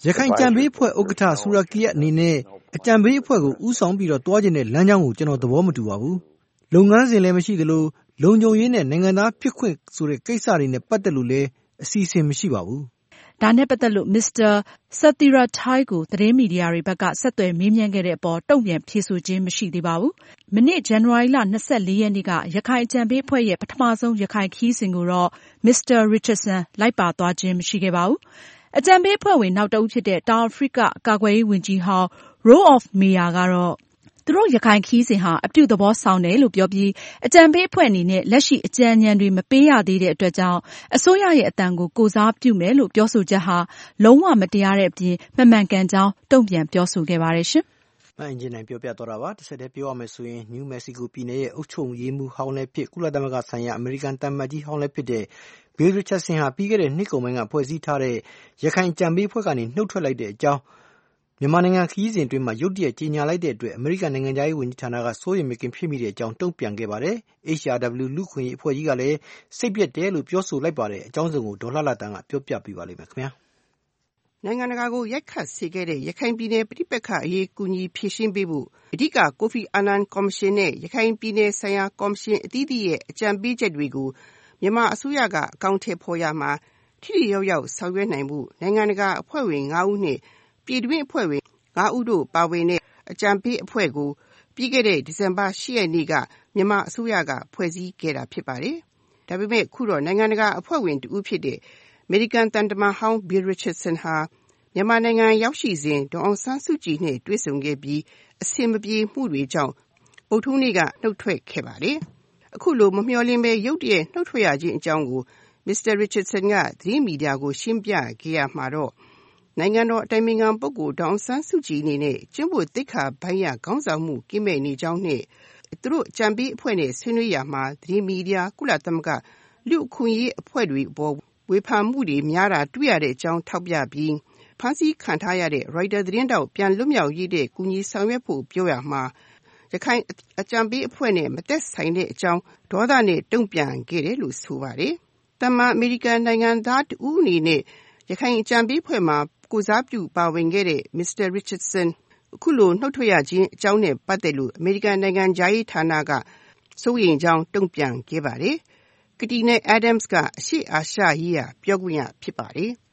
ရခိုင်အကြံပေးအဖွဲ့ဥက္ကဋ္ဌဆူရာကီယတ်အနေနဲ့အကြံပေးအဖွဲ့ကိုဦးဆောင်ပြီးတော့တွားကျင်တဲ့လမ်းကြောင်းကိုကျွန်တော်သဘောမတူပါဘူး။လုပ်ငန်းစဉ်လည်းမရှိသလိုလုံခြုံရေးနဲ့နိုင်ငံသားဖြစ်ခွင့်ဆိုတဲ့ကိစ္စတွေနဲ့ပတ်သက်လို့လည်းအစီအစဉ်မရှိပါဘူး။ဒါနဲ့ပတ်သက်လို့ မစ္စတာဆသီရာထိုင်းကိုသတင်းမီဒီယာတွေဘက်ကဆက်သွယ်မေးမြန်းခဲ့တဲ့အပေါ်တုံ့ပြန်ဖြေဆိုခြင်းမရှိသေးပါဘူး။မနေ့ဇန်နဝါရီလ၂၄ရက်နေ့ကရခိုင်အကြံပေးအဖွဲ့ရဲ့ပထမဆုံးရခိုင်ခရီးစဉ်ကိုတော့မစ္စတာရစ်ချတ်ဆန်လိုက်ပါသွားခြင်းမရှိခဲ့ပါဘူး။အကြံပေးအဖွဲ့ဝင်နောက်တဦးဖြစ်တဲ့တောင်အာဖရိကကာကွယ်ရေးဝန်ကြီးဟောင်း Rolf Meyer ကတော့သူတို့ရခိုင်ခရီးစဉ်ဟာအပြုသဘောဆောင်တယ်လို့ပြောပြီးအကြံပေးအဖွဲ့အနေနဲ့လက်ရှိအကြံဉာဏ်တွေမပေးရသေးတဲ့အတွက်ကြောင့်အစိုးရရဲ့အတန်ကိုကိုစားပြုမယ်လို့ပြောဆိုချက်ဟာလုံးဝမတရားတဲ့အပြင်မမှန်ကန်ကြောင်းတုံ့ပြန်ပြောဆိုခဲ့ပါတယ်ရှင်။မှန်ကျင်နိုင်ပြောပြတော့တာပါတစ်ဆက်တည်းပြောရမယ်ဆိုရင်နယူးမက္ကဆီကိုပြည်နယ်ရဲ့အုပ်ချုပ်ရေးမှူးဟောင်းလည်းဖြစ်ကုလသမဂ္ဂဆိုင်ရာအမေရိကန်တမန်ကြီးဟောင်းလည်းဖြစ်တဲ့Bill Richardson ဟာပြီးခဲ့တဲ့နှစ်ကုန်ပိုင်းကဖွဲ့စည်းထားတဲ့ရခိုင်ကြံပေးအဖွဲ့ကနေနှုတ်ထွက်လိုက်တဲ့အကြောင်းမြန်မာနိုင်ငံခရီးစဉ်အတွင်းမှာရုတ်တရက်ကြေညာလိုက်တဲ့အတွက်အမေရိကန်နိုင်ငံသားရေးဝန်ကြီးဌာနကစိုးရိမ်မကင်းဖြစ်မိတဲ့အကြောင်းတုံ့ပြန်ခဲ့ပါတယ်။ H R W လူ့ခွင့်ရေးအဖွဲ့ကြီးကလည်းစိတ်ပျက်တယ်လို့ပြောဆိုလိုက်ပါတယ်။အကြောင်းစုံကိုဒေါ်လှလှတန်းကပြောပြပေးပါလိမ့်မယ်ခင်ဗျာ။နိုင်ငံတကာကိုရိုက်ခတ်စေခဲ့တဲ့ရခိုင်ပြည်နယ်ပြည်ပခါအရေးကူညီဖြေရှင်းပေးဖို့အဓိကကိုဖီအာနန်ကော်မရှင်နဲ့ရခိုင်ပြည်နယ်ဆိုင်ရာကော်မရှင်အသီးသီးရဲ့အကြံပေးချက်တွေကိုမြန်မာအစိုးရကအကောင့်ထဲပေါ်ရမှာထိထိရောက်ရောက်ဆောင်ရွက်နိုင်မှုနိုင်ငံတကာအဖွဲ့ဝင်၅ဦးနဲ့ပြည်တွင်းအဖွဲ့ဝင်၅ဦးတို့ပါဝင်တဲ့အကြံပေးအဖွဲ့ကိုပြီးခဲ့တဲ့ဒီဇင်ဘာ၈ရက်နေ့ကမြန်မာအစိုးရကဖွဲ့စည်းခဲ့တာဖြစ်ပါတယ်။ဒါပေမဲ့ခုတော့နိုင်ငံတကာအဖွဲ့ဝင်တဦးဖြစ်တဲ့အမေရိကန်တန်တမန်ဟောင်း Bill Richardson ဟာမြန်မာနိုင်ငံရောက်ရှိစဉ်ဒေါ်အောင်ဆန်းစုကြည်နဲ့တွေ့ဆုံခဲ့ပြီးအဆင်မပြေမှုတွေကြောင့်ဗုဒ္ဓဟူးနေ့ကနှုတ်ထွက်ခဲ့ပါတယ်။အခုလိုမမျှော်လင့်ပဲရုတ်တရက်နှုတ်ထွက်ရခြင်းအကြောင်းကိုမစ္စတာ Richardson ကသတင်းမီဒီယာကိုရှင်းပြခဲ့ရမှာတော့နိုင်ငံတော်အတိုင်ပင်ခံပုဂ္ဂိုလ်ဒေါ်အောင်ဆန်းစုကြည်အနေနဲ့ကျင့်ဝတ်သိက္ခာပိုင်းရခေါင်းဆောင်မှုကင်းမဲ့နေကြောင်းနဲ့သူတို့ကြံပေးအဖွဲ့နဲ့ဆွေးနွေးရမှာသတင်းမီဒီယာကုလသမဂ္ဂလူ့အခွင့်အရေးအဖွဲ့တွေအပေါ်ဝေဖန်မှုတွေများတာတွေ့ရတဲ့အကြောင်းထောက်ပြပြီးဖမ်းဆီးခံထားရတဲ့ Reuters သတင်းတောက်ပြန်လွတ်မြောက်ရေးတဲ့ကူညီဆောင်ရွက်ဖို့ပြောရမှာရခိုင်အကြံပေးအဖွဲ့နဲ့မသက်ဆိုင်တဲ့အကြောင်းဒေါသနဲ့တုံ့ပြန်ခဲ့တယ်လို့ဆိုပါတယ်။တမန်အမေရိကန်နိုင်ငံသားတူအနေနဲ့ရခိုင်အကြံပေးအဖွဲ့မှာကိုစားပြုပါဝင်ခဲ့တဲ့မစ္စတာ Richardson အခုလိုနှုတ်ထွက်ရခြင်းအကြောင်းနဲ့ပတ်သက်လို့အမေရိကန်နိုင်ငံခြားရေးဌာနကစိုးရိမ်ကြောင်းတုံ့ပြန်ခဲ့ပါတယ်။ Katina Adams ကအရှေ့အာရှရေးရာပြောခွင့်ရဖြစ်ပါတယ်။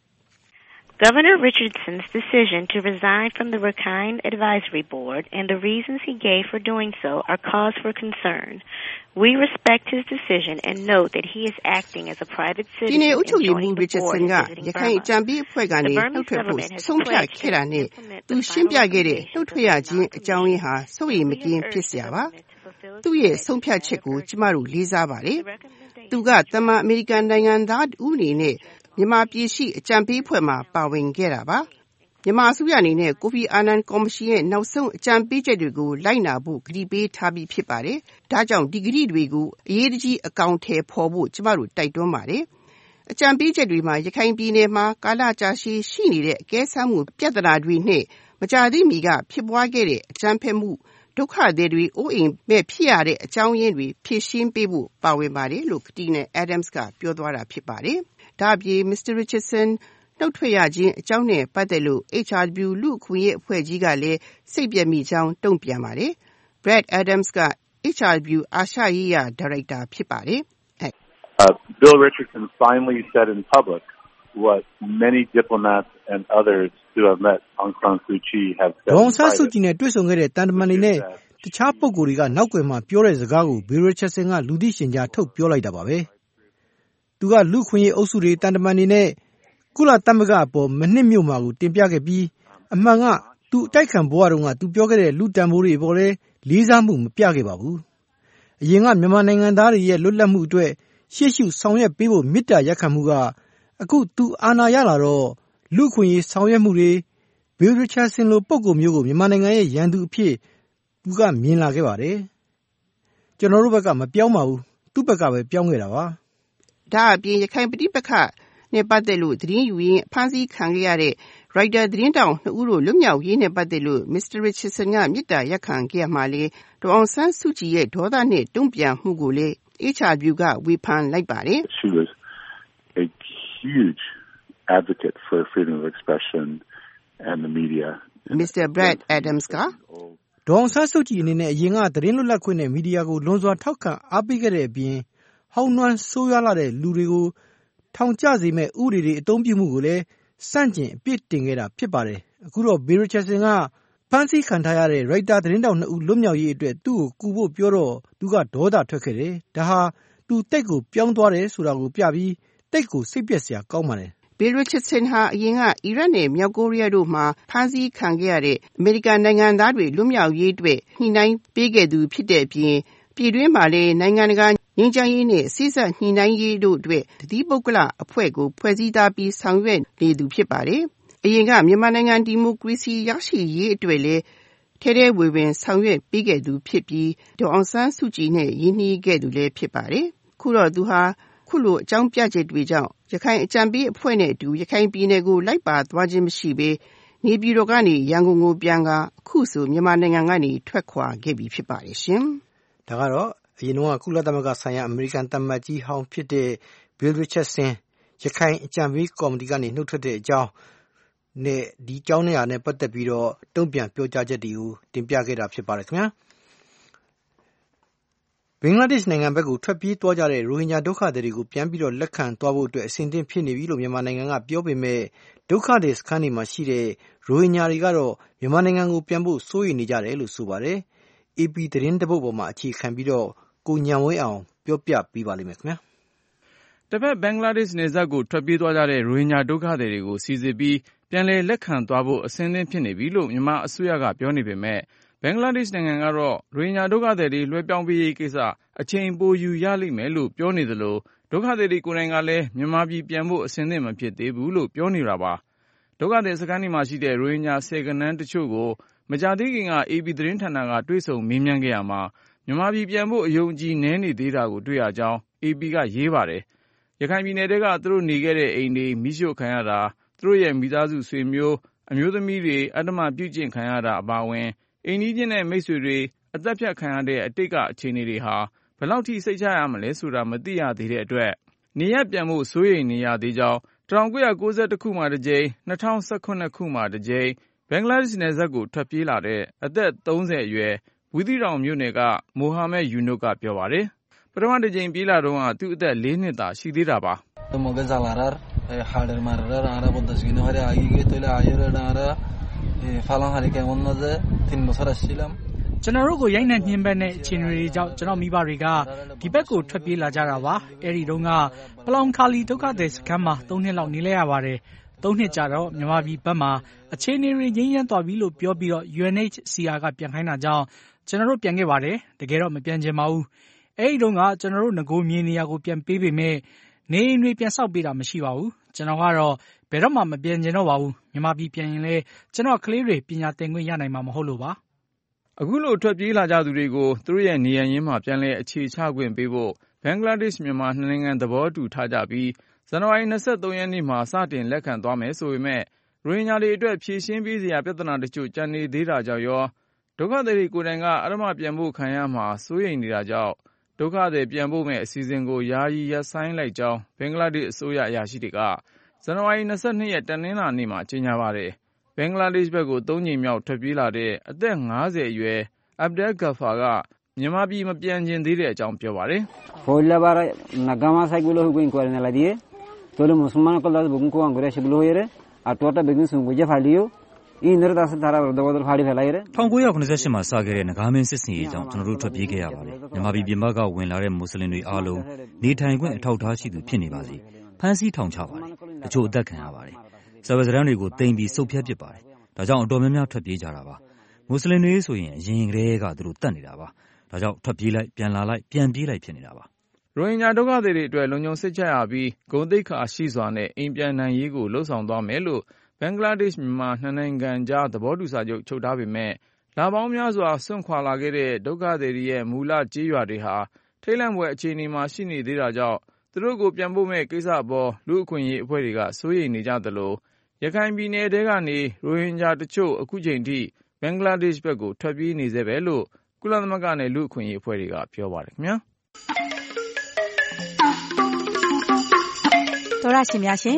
Governor Richardson's decision to resign from the Rakhine Advisory Board and the reasons he gave for doing so are cause for concern. We respect his decision and note that he is acting as a private citizen and joining the board and visiting Burma. The Burmese government has pledged to implement the final recommendations of the Commission. သူ့ရဲ့ဆုံးဖြတ်ချက်ကိုကျမတို့လေးစားပါတယ်။သူကတမန်အမေရိကန်နိုင်ငံသားဦးအနေနဲ့မြန်မာပြည်ရှိအကြံပေးအဖွဲ့မှာပါဝင်ခဲ့တာပါ။မြန်မာအစိုးရအနေနဲ့ကိုဖီအာနန်ကော်မရှင်ရဲ့နောက်ဆုံးအကြံပေးချက်တွေကိုလိုက်နာဖို့ကတိပေးထားပြီးဖြစ်ပါတယ်။ဒါကြောင့်ဒီကတိတွေကိုအရေးကြီးအကောင့်ထဲပေါ်ဖို့ကျမတို့တိုက်တွန်းပါတယ်။အကြံပေးချက်တွေမှာရခိုင်ပြည်နယ်မှာကာလကြာရှည်ရှိနေတဲ့အကဲဆမ်းမှုပြဿနာတွေနဲ့မကြာသေးမီကဖြစ်ပွားခဲ့တဲ့အကြမ်းဖက်မှုဒုက္ခသည်တွေအိုးအိမ်မဲ့ဖြစ်ရတဲ့အကြောင်းရင်းတွေဖြေရှင်းပေးဖို့ပါဝင်ပါတယ်လို့ Katina Adams ကပြောသွားတာဖြစ်ပါတယ်။ဒါ့အပြင် မစ္စတာ Richardson နှုတ်ထွက်ရခြင်းအကြောင်းနဲ့ပတ်သက်လို့ H R W လူ့အခွင့်အရေးအဖွဲ့ကြီးကလည်းစိတ်ပြည့်မိကြောင်းတုံ့ပြန်ပါတယ်။ Brad Adams က H R W အာရှရေးရာဒါရိုက်တာဖြစ်ပါတယ်။ Bill Richardson finally said in public what many diplomats and others who have met Aung San Suu Kyi have said. ဒေါ်အောင်ဆန်းစုကြည်နဲ့တွေ့ဆုံခဲ့တဲ့တန်တမန်တွေနဲ့တခြားပုဂ္ဂိုလ်တွေကနောက်ွယ်မှာပြောတဲ့စကားကို Bill Richardson ကလူသိရှင်ကြားထုတ်ပြောလိုက်တာပါပဲ။သူကလူခွင့်ရေးအုပ်စုတွေတန်တမန်တွေနဲ့ကုလသမဂ္ဂအပေါ်မနှစ်မြို့မှာကိုတင်ပြခဲ့ပြီးအမှန်ကသူအတိုက်ခံဘဝတုန်းကသူပြောခဲ့တဲ့လူတန်ဖိုးတွေအပေါ်လဲလေးစားမှုမပြခဲ့ပါဘူး။အရင်ကမြန်မာနိုင်ငံသားတွေရဲ့လွတ်လပ်မှုအတွက်ရှေ့ရှုဆောင်ရွက်ပေးဖို့မေတ္တာရပ်ခံမှုကအခုသူအာဏာရလာတော့လူခွင့်ရေးဆောင်ရွက်မှုတွေ Bill Richardson လိုပုဂ္ဂိုလ်မျိုးကိုမြန်မာနိုင်ငံရဲ့ရန်သူအဖြစ်သူကမြင်လာခဲ့ပါတယ်။ကျွန်တော်တို့ဘက်ကမပြောင်းပါဘူး။သူ့ဘက်ကပဲပြောင်းခဲ့တာပါ။ဒါအပြင်ရခိုင်ပြည်ပခနဲ့ပတ်သက်လို့သတင်းယူရင်းဖမ်းဆီးခံခဲ့ရတဲ့ Reuters သတင်းတောက်နှစ်ဦးတို့လွတ်မြောက်ရေးနဲ့ပတ်သက်လို့ မစ္စတာ Richardson ကမေတ္တာရပ်ခံခဲ့မှလေဒေါ်အောင်ဆန်းစုကြည်ရဲ့ဒေါသနဲ့တုံ့ပြန်မှုကိုလေH R W ကဝေဖန်လိုက်ပါတယ်။ She was a huge advocate for freedom of expression and the media. Mister Brad Adams ကဒေါအောင်ဆန်းစုကြည်အနေနဲ့အရင်ကသတင်းလွတ်လပ်ခွင့်နဲ့မီဒီယာကိုလွန်စွာထောက်ခံအားပေးခဲ့တဲ့အပြင်ဟောင်းနွမ်းဆိုးရွားလာတဲ့လူတွေကိုထောင်ကျစေမဲ့ဥပဒေတွေအသုံးပြုမှုကိုလည်းစန့်ကျင်အပြစ်တင်ခဲ့တာဖြစ်ပါတယ်။အခုတော့ Bill Richardson ကဖမ်းဆီးခံထားရတဲ့ Reuters သတင်းတောက်နှစ်ဦးလွတ်မြောက်ရေးအတွက်သူ့ကိုကူဖို့ပြောတော့သူကဒေါသထွက်ခဲ့တယ်။ဒါဟာသူတိတ်ကိုပြောင်းသွားတယ်ဆိုတာကိုပြပြီးတိတ်ကိုစိတ်ပျက်စရာကောင်းပါတယ်။ Bill Richardson ဟာအရင်ကအီရတ်နဲ့မြောက်ကိုရီးယားတို့မှာဖမ်းဆီးခံခဲ့ရတဲ့အမေရိကန်နိုင်ငံသားတွေလွတ်မြောက်ရေးအတွက်ညှိနှိုင်းပေးခဲ့သူဖြစ်တဲ့အပြင်ပြည်တွင်းမှာလည်းနိုင်ငံတကာငြိမ်းချမ်းရေးနဲ့စိစက်ညှိနှိုင်းရေးတို့အတွက်တတိပုဂ္ဂလအဖွဲ့ကိုဖွဲ့စည်းထားပြီးဆောင်ရွက်နေသူဖြစ်ပါတယ်။အရင်ကမြန်မာနိုင်ငံဒီမိုကရေစီရရှိရေးအတွက်လည်းထဲထဲဝင်ဝင်ဆောင်ရွက်ပေးခဲ့သူဖြစ်ပြီးဒေါအောင်ဆန်းစုကြည်နဲ့ရင်းနှီးခဲ့သူလည်းဖြစ်ပါတယ်။ခုတော့သူဟာခုလိုအကြောင်းပြချက်တွေကြောင့်ရခိုင်အကြံပေးအဖွဲ့နဲ့အတူရခိုင်ပြည်နယ်ကိုလိုက်ပါသွားခြင်းမရှိဘဲနေပြည်တော်ကနေရန်ကုန်ကိုပြန်ကအခုဆိုမြန်မာနိုင်ငံကနေထွက်ခွာခဲ့ပြီဖြစ်ပါတယ်ရှင်။ဒါကတော့အရင်ကကုလသမဂ္ဂဆိုင်ရာအမေရိကန်သံအမတ်ကြီးဟောင်းဖြစ်တဲ့ Bill Richardson ရခိုင်အကြံပေးကော်မတီကနေနှုတ်ထွက်တဲ့အကြောင်းနဲ့ဒီအကြောင်းနဲ့အားနဲ့ပတ်သက်ပြီးတော့တုံ့ပြန်ပြောကြားချက်တွေကိုတင်ပြခဲ့တာဖြစ်ပါတယ်ခင်ဗျာ။ဘင်္ဂလားဒေ့ရှ်နိုင်ငံဘက်ကိုထွက်ပြေးသွားကြတဲ့ရိုဟင်ဂျာဒုက္ခသည်တွေကိုပြန်ပြီးတော့လက်ခံသွားဖို့အတွက်အဆင်သင့်ဖြစ်နေပြီလို့မြန်မာနိုင်ငံကပြောပေမဲ့ဒုက္ခသည်စခန်းတွေမှာရှိတဲ့ရိုဟင်ဂျာတွေကတော့မြန်မာနိုင်ငံကိုပြန်ဖို့စိုးရိမ်နေကြတယ်လို့ဆိုပါတယ်။ အေပီ သတင်းတပုဒ်ပေါ်မှာအခြေခံပြီးတော့ကိုညံဝဲအောင်ပြောပြပေးပါလိမ့်မယ်ခင်ဗျာ။တစ်ဖက်ဘင်္ဂလားဒေ့ရှ်နယ်စပ်ကိုထွက်ပြေးသွားကြတဲ့ရိုဟင်ဂျာဒုက္ခသည်တွေကိုစီစစ်ပြီးပြန်လည်လက်ခံသွားဖို့အဆင်သင့်ဖြစ်နေပြီလို့မြန်မာအစိုးရကပြောနေပေမဲ့ဘင်္ဂလားဒေ့ရှ်နိုင်ငံကတော့ရိုဟင်ဂျာဒုက္ခသည်တွေလွှဲပြောင်းပေးရေးကိစ္စအချိန်ပိုယူရလိမ့်မယ်လို့ပြောနေသလိုဒုက္ခသည်တွေကိုယ်တိုင်ကလည်းမြန်မာပြည်ပြန်ဖို့အဆင်သင့်မဖြစ်သေးဘူးလို့ပြောနေတာပါ။ဒုက္ခသည်စခန်းတွေမှာရှိတဲ့ရိုဟင်ဂျာဆယ်ကဏန်းတချို့ကိုမကြာသေးခင်ကအေပီသတင်းဌာနကတွေ့ဆုံမေးမြန်းခဲ့ရမှာမြန်မာပြည်ပြန်ဖို့အယုံကြည်နည်းနေသေးတာကိုတွေ့ရကြောင်းအေပီကရေးပါတယ်။ရခိုင်ပြည်နယ်ကသူတို့နေခဲ့တဲ့အိမ်တွေမိရှို့ခံရတာသူတို့ရဲ့မိသားစုဆွေမျိုးအမျိုးသမီးတွေအဓမ္မပြုကျင့်ခံရတာအပါအဝင်အိမ်ကြီးချင်းနဲ့မိတ်ဆွေတွေအသက်ဖြတ်ခံရတဲ့အတိတ်ကအခြေအနေတွေဟာဘယ်လောက်ထိစိတ်ချရမလဲဆိုတာမသိရသေးတဲ့အတွက်နေရပြန်ဖို့စိုးရိမ်နေရသေးကြောင်း၁၉၉၁ခုမှတစ်ကြိမ်၂၀၁၇ခုမှတစ်ကြိမ်ဘင်္ဂလားဒေ့ရှ်နယ်စပ်ကိုထွက်ပြေးလာတဲ့အသက်သုံးဆယ်အရွယ်ဝီသီတောင်မြို့နယ်ကမိုဟာမက်ယူနုကပြောပါတယ်။ပထမတစ်ကြိမ်ပြေးလာတော့သူ့အသက်လေးနှစ်သာရှိသေးတာပါ။မိုကဇာလာရာဟာဒ်မာရာရာဘတ်ဒစကီနိုဟာအာဂီဂေတိုလာအာယရနာရာဖာလန်ဟာရီကေဝန်နဇတင်မဆရရှိလမ်ကျွန်တော်တို့ကိုရိုက်နှက်ညှဉ်းပန်းတဲ့အခြေအနေတွေကြောင့်ကျွန်တော်မိဘတွေကဒီဘက်ကိုထွက်ပြေးလာကြတာပါ။အဲဒီတုန်းကပလောင်ခါလီဒုက္ခသည်စခန်းမှာသုံးနှစ်လောက်နေလဲရပါတယ်။သုံးနှစ်ကြာတော့မြန်မာပြည်ဘက်မှာအခြေအနေတွေငြိမ်းချမ်းသွားပြီလို့ပြောပြီးတော့ ယူအန်အိတ်စီအာ ကပြန်ခိုင်းတာကြောင့်ကျွန်တော်တို့ပြန်ခဲ့ပါတယ်။တကယ်တော့မပြန်ချင်ပါဘူး။အဲဒီတုန်းကကျွန်တော်တို့ငကိုမြေနေရာကိုပြန်ပေးပေမဲ့နေအိမ်တွေပြန်ဆောက်ပေးတာမရှိပါဘူး။ကျွန်တော်ကတော့ဘယ်တော့မှမပြန်ချင်တော့ပါဘူး။မြန်မာပြည်ပြန်ရင်လဲကျွန်တော်ကလေးတွေပညာသင်ခွင့်ရနိုင်မှာမဟုတ်လို့ပါ။အခုလိုထွက်ပြေးလာကြသူတွေကိုသူတို့ရဲ့နေရင်းမှာပြန်လဲအခြေချခွင့်ပေးဖို့ဘင်္ဂလားဒေ့ရှ်မြန်မာနှစ်နိုင်ငံသဘောတူထားကြပြီးဇန်နဝါရီ၂၃ရက်နေ့မှာစတင်လက်ခံသွားမယ်ဆိုပေမဲ့ရိုဟင်ဂျာတွေအတွက်ဖြေရှင်းပေးစရာပြဿနာတချို့ကျန်နေသေးတာကြောင့်ရောဒုက္ခသည်တွေကိုယ်တိုင်ကအဓမ္မပြန်ဖို့ခံရမှာစိုးရိမ်နေတာကြောင့်ဒုက္ခသည်ပြန်ဖို့မဲ့အစီအစဉ်ကိုယာယီရပ်ဆိုင်းလိုက်ကြောင်းဘင်္ဂလားဒေ့ရှ်အစိုးရအရာရှိတွေကဇန်နဝါရီ၂၂ရက်တနင်္လာနေ့မှာကြေညာပါတယ်။ဘင်္ဂလားဒေ့ရှ်ဘက်ကိုသုံးကြိမ်မြောက်ထွက်ပြေးလာတဲ့အသက်၅၀အရွယ်အဗ်ဒယ်ဂါဖာကမြန်မာပြည်မပြန်ကျင်သေးတဲ့အကြောင်းပြောပါတယ်။ဟိုလာဘာနဂမဆိုင်ကူလို့ကိုင်ကိုရနေလာဒီတိုလမုစမန်ကလာဘုံကိုအင်္ဂရိရှဘလို့ရအတော်တဘင်းစုံကိုကြဖာလီယိုအင်းရတာစတာရာဒဝဒဖာလီဖလာရ၁၉၇၈မှာစခဲ့တဲ့နဂါမင်းစစ်စင်ရေးကြောင့်ကျွန်တော်တို့ထွက်ပြေးခဲ့ရပါတယ်။မြန်မာပြည်ပြင်ပကဝင်လာတဲ့မွတ်စလင်တွေအားလုံးနေထိုင်ခွင့်အထောက်အထားရှိသူဖြစ်နေပါစေ။ဖမ်းဆီးထောင်ချပါတယ်။တချို့အသက်ခံရပါတယ်။စာဝတ်စရမ်းတွေကိုတင်ပြီးစုပ်ဖြတ်ပစ်ပါတယ်။ဒါကြောင့်အတော်များများထွက်ပြေးကြတာပါ။မွတ်စလင်တွေဆိုရင်အရင်ကတည်းကသူတို့တတ်နေတာပါ။ဒါကြောင့်ထွက်ပြေးလိုက်ပြန်လာလိုက်ပြန်ပြေးလိုက်ဖြစ်နေတာပါ။ရိုဟင်ဂျာဒုက္ခသည်တွေအတွက်လုံခြုံစိတ်ချရပြီးဂုဏ်သိက္ခာရှိစွာနဲ့အိမ်ပြန်နိုင်ရေးကိုလှုံ့ဆော်သွားမယ်လို့ဘင်္ဂလားဒေ့ရှ်မြန်မာနှစ်နိုင်ငံကြားသဘောတူစာချုပ်ချုပ်ထားပေမဲ့လပေါင်းများစွာစွန့်ခွာလာခဲ့တဲ့ဒုက္ခသည်တွေရဲ့မူလကြေးရွာတွေဟာထိတ်လန့်ဖွယ်အခြေအနေမှာရှိနေသေးတာကြောင့်သူတို့ကိုပြန်ဖို့မဲ့ကိစ္စအပေါ်လူ့အခွင့်အရေးအဖွဲ့တွေကစိုးရိမ်နေကြသလိုရခိုင်ပြည်နယ်ထဲကနေရိုဟင်ဂျာတချို့အခုချိန်ထိဘင်္ဂလားဒေ့ရှ်ဘက်ကိုထွက်ပြေးနေသေးပဲလို့ကုလသမဂ္ဂနဲ့လူ့အခွင့်အရေးအဖွဲ့တွေကပြောပါတယ်ခင်ဗျာတော်ရရှင်များရှင်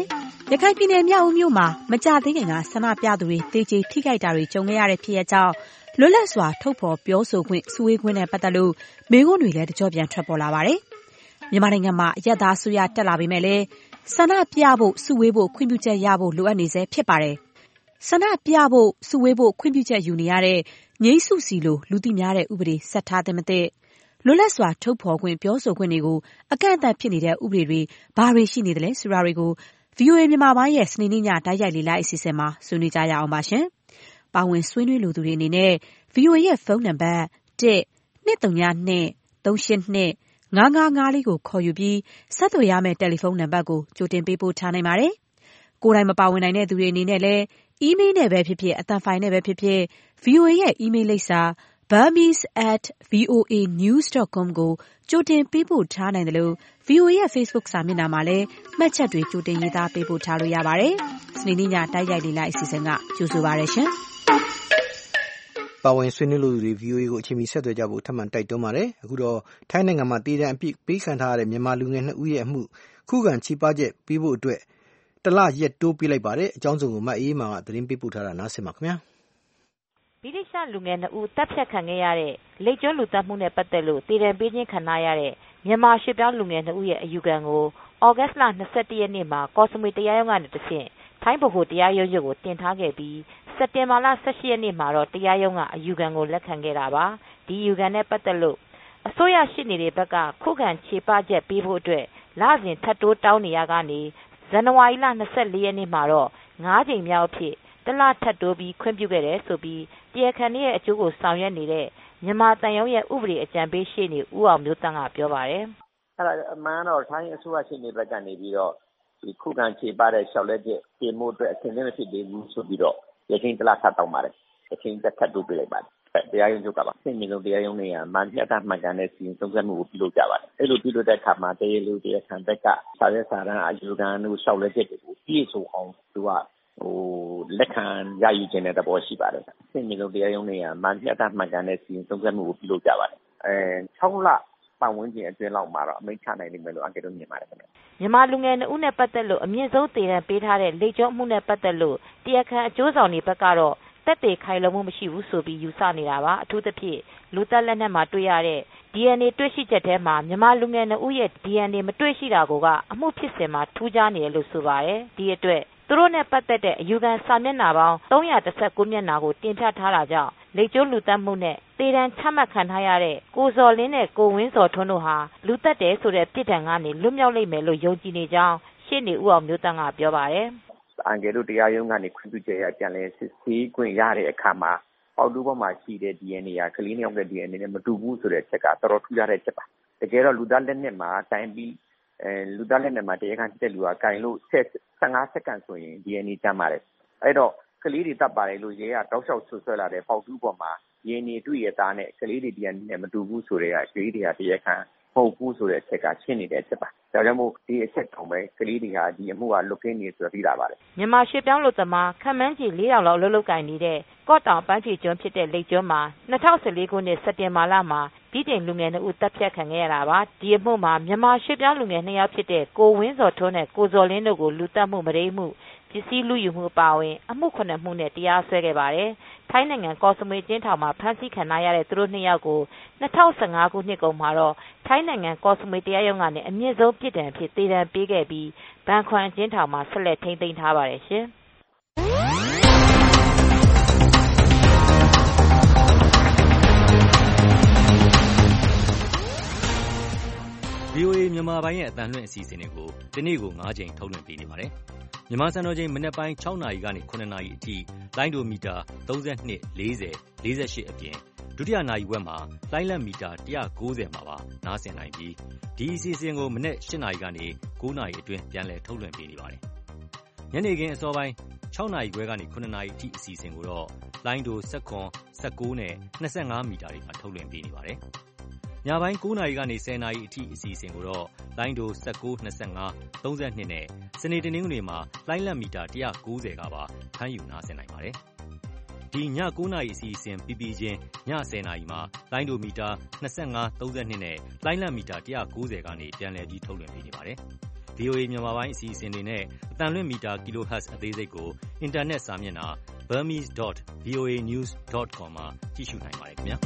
ရခိုင်ပြည်နယ်မြောက်ဦးမြို့မှာမကြသေးခင်ကဆန္ဒပြသူတွေသေကျေထိခိုက်တာတွေကြုံခဲ့ရတဲ့ဖြစ်ရပ်ကြောင့်လွတ်လပ်စွာထုတ်ဖော်ပြောဆိုခွင့်စုဝေးခွင့်နဲ့ပတ်သက်လို့မေးခွန်းတွေလည်းတကြော့ပြန်ထွက်ပေါ်လာပါတယ်။မြန်မာနိုင်ငံမှာအရပ်သားအစိုးရတက်လာပေမဲ့လည်းဆန္ဒပြဖို့စုဝေးဖို့ခွင့်ပြုချက်ရဖို့လိုအပ်နေစေဖြစ်ပါတယ်။ဆန္ဒပြဖို့စုဝေးဖို့ခွင့်ပြုချက်ယူနေရတဲ့ငြိမ်းစုစီလိုလူသိများတဲ့ဥပဒေဆက်ထားတဲ့မတဲ့လွတ်လပ်စွာထုတ်ဖော်ခွင့်ပြောဆိုခွင့်တွေကိုအကန့်အသတ်ဖြစ်နေတဲ့ဥပဒေတွေဘာတွေရှိနေသလဲဆိုတာတွေကို ဗွီအိုအေ မြန်မာပိုင်းရဲ့စနေနေ့ညတိုက်ရိုက်လေ့လာအစီအစဉ်မှာဆွေးနွေးကြရအောင်ပါရှင်။ပါဝင်ဆွေးနွေးလိုသူတွေအနေနဲ့ ဗွီအိုအေ ရဲ့ဖုန်းနံပါတ် တစ် ၂၀၂ ၃၈၂ ၅၅၅ လေးကိုခေါ်ယူပြီးဆက်သွယ်ရမယ့်တယ်လီဖုန်းနံပါတ်ကိုကြိုတင်ပေးပို့ထားနိုင်ပါတယ်။ကိုယ်တိုင်မပါဝင်နိုင်တဲ့သူတွေအနေနဲ့လည်းအီးမေးလ်နဲ့ပဲဖြစ်ဖြစ်အသံဖိုင်နဲ့ပဲဖြစ်ဖြစ် ဗွီအိုအေ ရဲ့အီးမေးလ်လိပ်စာ burmese at voa news dot com ကိုကြိုတင်ပေးပို့ထားနိုင်တယ်လို့ ဗွီအိုအေ ရဲ့ Facebook စာမျက်နှာမှာလည်းမှတ်ချက်တွေကြိုတင်ရေးသားပေးပို့ထားလို့ရပါတယ်။စနေနေ့ညတိုက်ရိုက်လေ့လာအစီအစဉ်ကကြိုဆိုပါရရှင်။ပါဝင်ဆွေးနွေးလို့တွေ ဗွီအိုအေ ကိုအချိန်မီဆက်သွယ်ကြဖို့ထပ်မံတိုက်တွန်းပါတယ်။အခုတော့ထိုင်းနိုင်ငံမှာတည်တဲ့အပြစ်ပေးခံထားရတဲ့မြန်မာလူငယ်နှစ်ဦးရဲ့အမှုခုခံချေပချက်ပေးဖို့အတွက်တလရက်တိုးပေးလိုက်ပါတယ်။အကြောင်းစုံကိုမအေးမာကသတင်းပေးပို့ထားတာနားဆင်ပါခင်ဗျာ။ဗြိတိသျှလူငယ်နှစ်ဦးတပ်ဖြတ်ခံခဲ့ရတဲ့လိပ်ကျွန်းလူသတ်မှုနဲ့ပတ်သက်လို့တည်တယ်ပေးခြင်းခံရတဲ့မြန်မာရွှေ့ပြောင်းလူငယ်နှစ်ဦးရဲ့အယူခံကိုဩဂတ်လ၂၁ရက်နေ့မှာကော့စမွေတရားရုံးကနေတဆင့်ထိုင်းဗဟိုတရားရုံးချုပ်ကိုတင်ထားခဲ့ပြီးစက်တင်ဘာလ၁၈ရက်နေ့မှာတော့တရားရုံးကအယူခံကိုလက်ခံခဲ့တာပါ။ဒီအယူခံနဲ့ပတ်သက်လို့အစိုးရရှေ့နေတွေဘက်ကခုခံချေပချက်ပေးဖို့အတွက်လစဉ်ထပ်တိုးတောင်းနေရကနေဇန်နဝါရီလ၂၄ရက်နေ့မှာတော့၅ကြိမ်မြောက်အဖြစ်တလထပ်တိုးပြီးခွင့်ပြုခဲ့တယ်ဆိုပြီးတရားခံရဲ့အကျိုးကိုဆောင်ရွက်နေတဲ့မြန်မာတန်ယုံရဲ့ဥပဒေအကြံပေးရှေ့နေဦးအောင်မျိုးတန်းကပြောပါတယ်။အဲ့ဒါအမှန်တော့ထိုင်းအစိုးရရှေ့နေဘက်ကနေပြီးတော့ဒီခုခံချေပတဲ့လျှောက်လဲချက်ပြင်မှုအတွက်အဆင်သင့်မဖြစ်သေးဘူးဆိုပြီးတော့ရချင်းတလထပ်တောင်းပါတယ်။ရချင်းတစ်ထပ်တိုးပေးလိုက်ပါတယ်။တရားရုံးချုပ်ကပါဆင့်မြင့်ဆုံးတရားရုံးတွေကမှန်ပြတ်မှန်ကန်တဲ့စီရင်သုံးသပ်မှုကိုပြုလုပ်ကြပါတယ်။အဲ့လိုပြုလုပ်တဲ့အခါမှာတရားလူတရားခံဘက်ကစာရွက်စာတမ်းအယူခံတို့လျှောက်လဲချက်တွေကိုပြည့်စုံအောင်သူကဟိုလက်ခံရယူခြင်းတဲ့သဘောရှိပါတယ်။ဆင့်မြင့်ဆုံးတရားရုံးတွေကမှန်ပြတ်မှန်ကန်တဲ့စီရင်သုံးသပ်မှုကိုပြုလုပ်ကြပါတယ်။အဲ၆လပတ်ဝန်းကျင်အတွင်းလောက်မှာတော့အမိန့်ချနိုင်လိမ့်မယ်လို့အကဲတော့မြင်ပါတယ်ခင်ဗျ။မြန်မာလူငယ်နှစ်ဦးနဲ့ပတ်သက်လို့အမြင့်ဆုံးတည်တံပေးထားတဲ့လိပ်ကျွန်းမှုနဲ့ပတ်သက်လို့တရားခံအကျိုးဆောင်တွေဘက်ကတော့တက်တေခိုင်လုံမှုမရှိဘူးဆိုပြီးယူဆနေတာပါအထူးသဖြင့်လူသက်လက်နက်မှာတွေ့ရတဲ့ ဒီအန်အေ တွေ့ရှိချက်ထဲမှာမြန်မာလူငယ်နှစ်ဦးရဲ့ ဒီအန်အေ မတွေ့ရှိတာကအမှုဖြစ်စဉ်မှာထူးခြားနေတယ်လို့ဆိုပါတယ်ဒီအတွက်သူတို့နဲ့ပတ်သက်တဲ့အယူခံစာမျက်နှာပေါင်း၃၁၉မျက်နှာကိုတင်ပြထားတာကြောင့်လိပ်ကျွန်းလူသက်မှုနဲ့တေတံချမှတ်ခံထားရတဲ့ကိုဇော်လင်းနဲ့ကိုဝင်းစော်ထွန်းတို့ဟာလူသက်တယ်ဆိုတဲ့ပြစ်ဒဏ်ကနေလွတ်မြောက်လိမ့်မယ်လို့ယုံကြည်နေကြောင်းရှေ့နေဦးအောင်မျိုးတန်းကပြောပါတယ်အန်ကယ်တို့တရားရုံးကနေခွင့်ပြုချက်ရပြန်လဲစစ်ဆေးခွင့်ရတဲ့အခါမှာပေါတူပေါ်မှာရှိတဲ့ ဒီအန်အေ ကကလေးနှစ်ယောက်ရဲ့ ဒီအန်အေ နဲ့မတူဘူးဆိုတဲ့ချက်ကတော်တော်ထူးခြားတဲ့ချက်ပါတကယ်တော့လူသားလက်နက်မှာတိုင်းပြီးအဲလူသားလက်နက်မှာတရားခံဖြစ်တဲ့လူကကင်လို့၁၅စက္ကန့်ဆိုရင် ဒီအန်အေ ကျမ်းပါတယ်အဲ့တော့ကလေးတွေတပ်ပါတယ်လို့ရဲကတောက်လျှောက်ဆွဆွဲလာတဲ့ပေါတူပေါ်မှာ ဒီအန်အေ တွေ့ရတာနဲ့ကလေးတွေ ဒီအန်အေ နဲ့မတူဘူးဆိုတဲ့ကကလေးတွေကတရားခံမဟုတ်ဘူးဆိုတဲ့အချက်ကရှင်းနေတဲ့ချက်ပါဒါကြောင့်မို့ဒီအချက်တောင်ပဲကလေးတွေဟာဒီအမှုကလွတ်ကင်းနေဆိုတော့သိတာပါတယ်မြန်မာရွှေပြောင်းလူသမားခန့်မှန်းကြီး၄ထောင်လောက်လှုပ်လှုပ်ကင်နေတဲ့ကော့တောင်ပန်းချီကျွန်းဖြစ်တဲ့လိပ်ကျွန်းမှာ၂၀၁၄ခုနှစ်စက်တင်ဘာလမှာပြည်တင်လူငယ်နှစ်ဦးတပ်ဖြတ်ခံခဲ့ရတာပါဒီအမှုမှာမြန်မာရွှေပြောင်းလူငယ်နှစ်ယောက်ဖြစ်တဲ့ကိုဝင်းစော်ထွန်းနဲ့ကိုဇော်လင်းတို့ကိုလူသတ်မှုမရိမှုပစ္စည်းလူယူမှုပါဝင်အမှုခုနှစ်မှုနဲ့တရားစွဲခဲ့ပါတယ်ထိုင်းနိုင်ငံကော့စမွေကျင်းထောင်မှာဖမ်းဆီးခံရတဲ့သူတို့နှစ်ယောက်ကို၂၀၁၅ခုနှစ်ကုန်မှာတော့ထိုင်းနိုင်ငံကော့စမွေတရားရုံးကနေအမြင့်ဆုံးပြစ်ဒဏ်ဖြစ်သေဒဏ်ပေးခဲ့ပြီးဘန်ခွမ်ကျင်းထောင်မှာဆက်လက်ထိန်းသိမ်းထားပါတယ်ရှင်။ဗွီအိုအေ မြန်မာပိုင်းရဲ့အသံလွှင့်အစီအစဉ်တွေကိုဒီနေ့ကို၅ကြိမ်ထုတ်လွှင့်ပေးနေပါတယ်။မြန်မာစံတော်ချိန်မနက်ပိုင်း၆နာရီကနေ၇နာရီအထိလိုင်းဒိုမီတာ၃၂ ၄၀ ၄၈အပြင်ဒုတိယနာရီဝက်မှာလိုင်းလက်မီတာ၁၉၀မှာပါနားဆင်နိုင်ပြီးဒီအစီအစဉ်ကိုမနက်၈နာရီကနေ၉နာရီအတွင်းပြန်လည်ထုတ်လွှင့်ပေးနေပါတယ်။ညနေခင်းအစောပိုင်း၆နာရီခွဲကနေ၇နာရီအထိအစီအစဉ်ကိုတော့လိုင်းဒို၁၇ ၁၉နဲ့၂၅မီတာတွေမှာထုတ်လွှင့်ပေးနေပါတယ်။ညပိုင်း၉နာရီကနေ၁၀နာရီအထိအစီအစဉ်ကိုတော့လိုင်းဒို၁၉ ၂၅ ၃၂နဲ့စနေတနင်္ဂနွေမှာလိုင်းလက်မီတာ၁၉၀ကပါဖမ်းယူနားဆင်နိုင်ပါတယ်။ဒီည၉နာရီအစီအစဉ်ပြီးပြီးချင်းည၁၀နာရီမှာလိုင်းဒိုမီတာ၂၅ ၃၂နဲ့လိုင်းလက်မီတာ၁၉၀ကနေပြန်လည်ပြီးထုတ်လွှင့်ပေးနေပါတယ်။ဗွီအိုအေ မြန်မာပိုင်းအစီအစဉ်တွေနဲ့အသံလွှင့်မီတာ kilohertz အသေးစိတ်ကိုအင်တာနက်စာမျက်နှာ burmese dot voa news dot com မှာကြည့်ရှုနိုင်ပါတယ်ခင်ဗျာ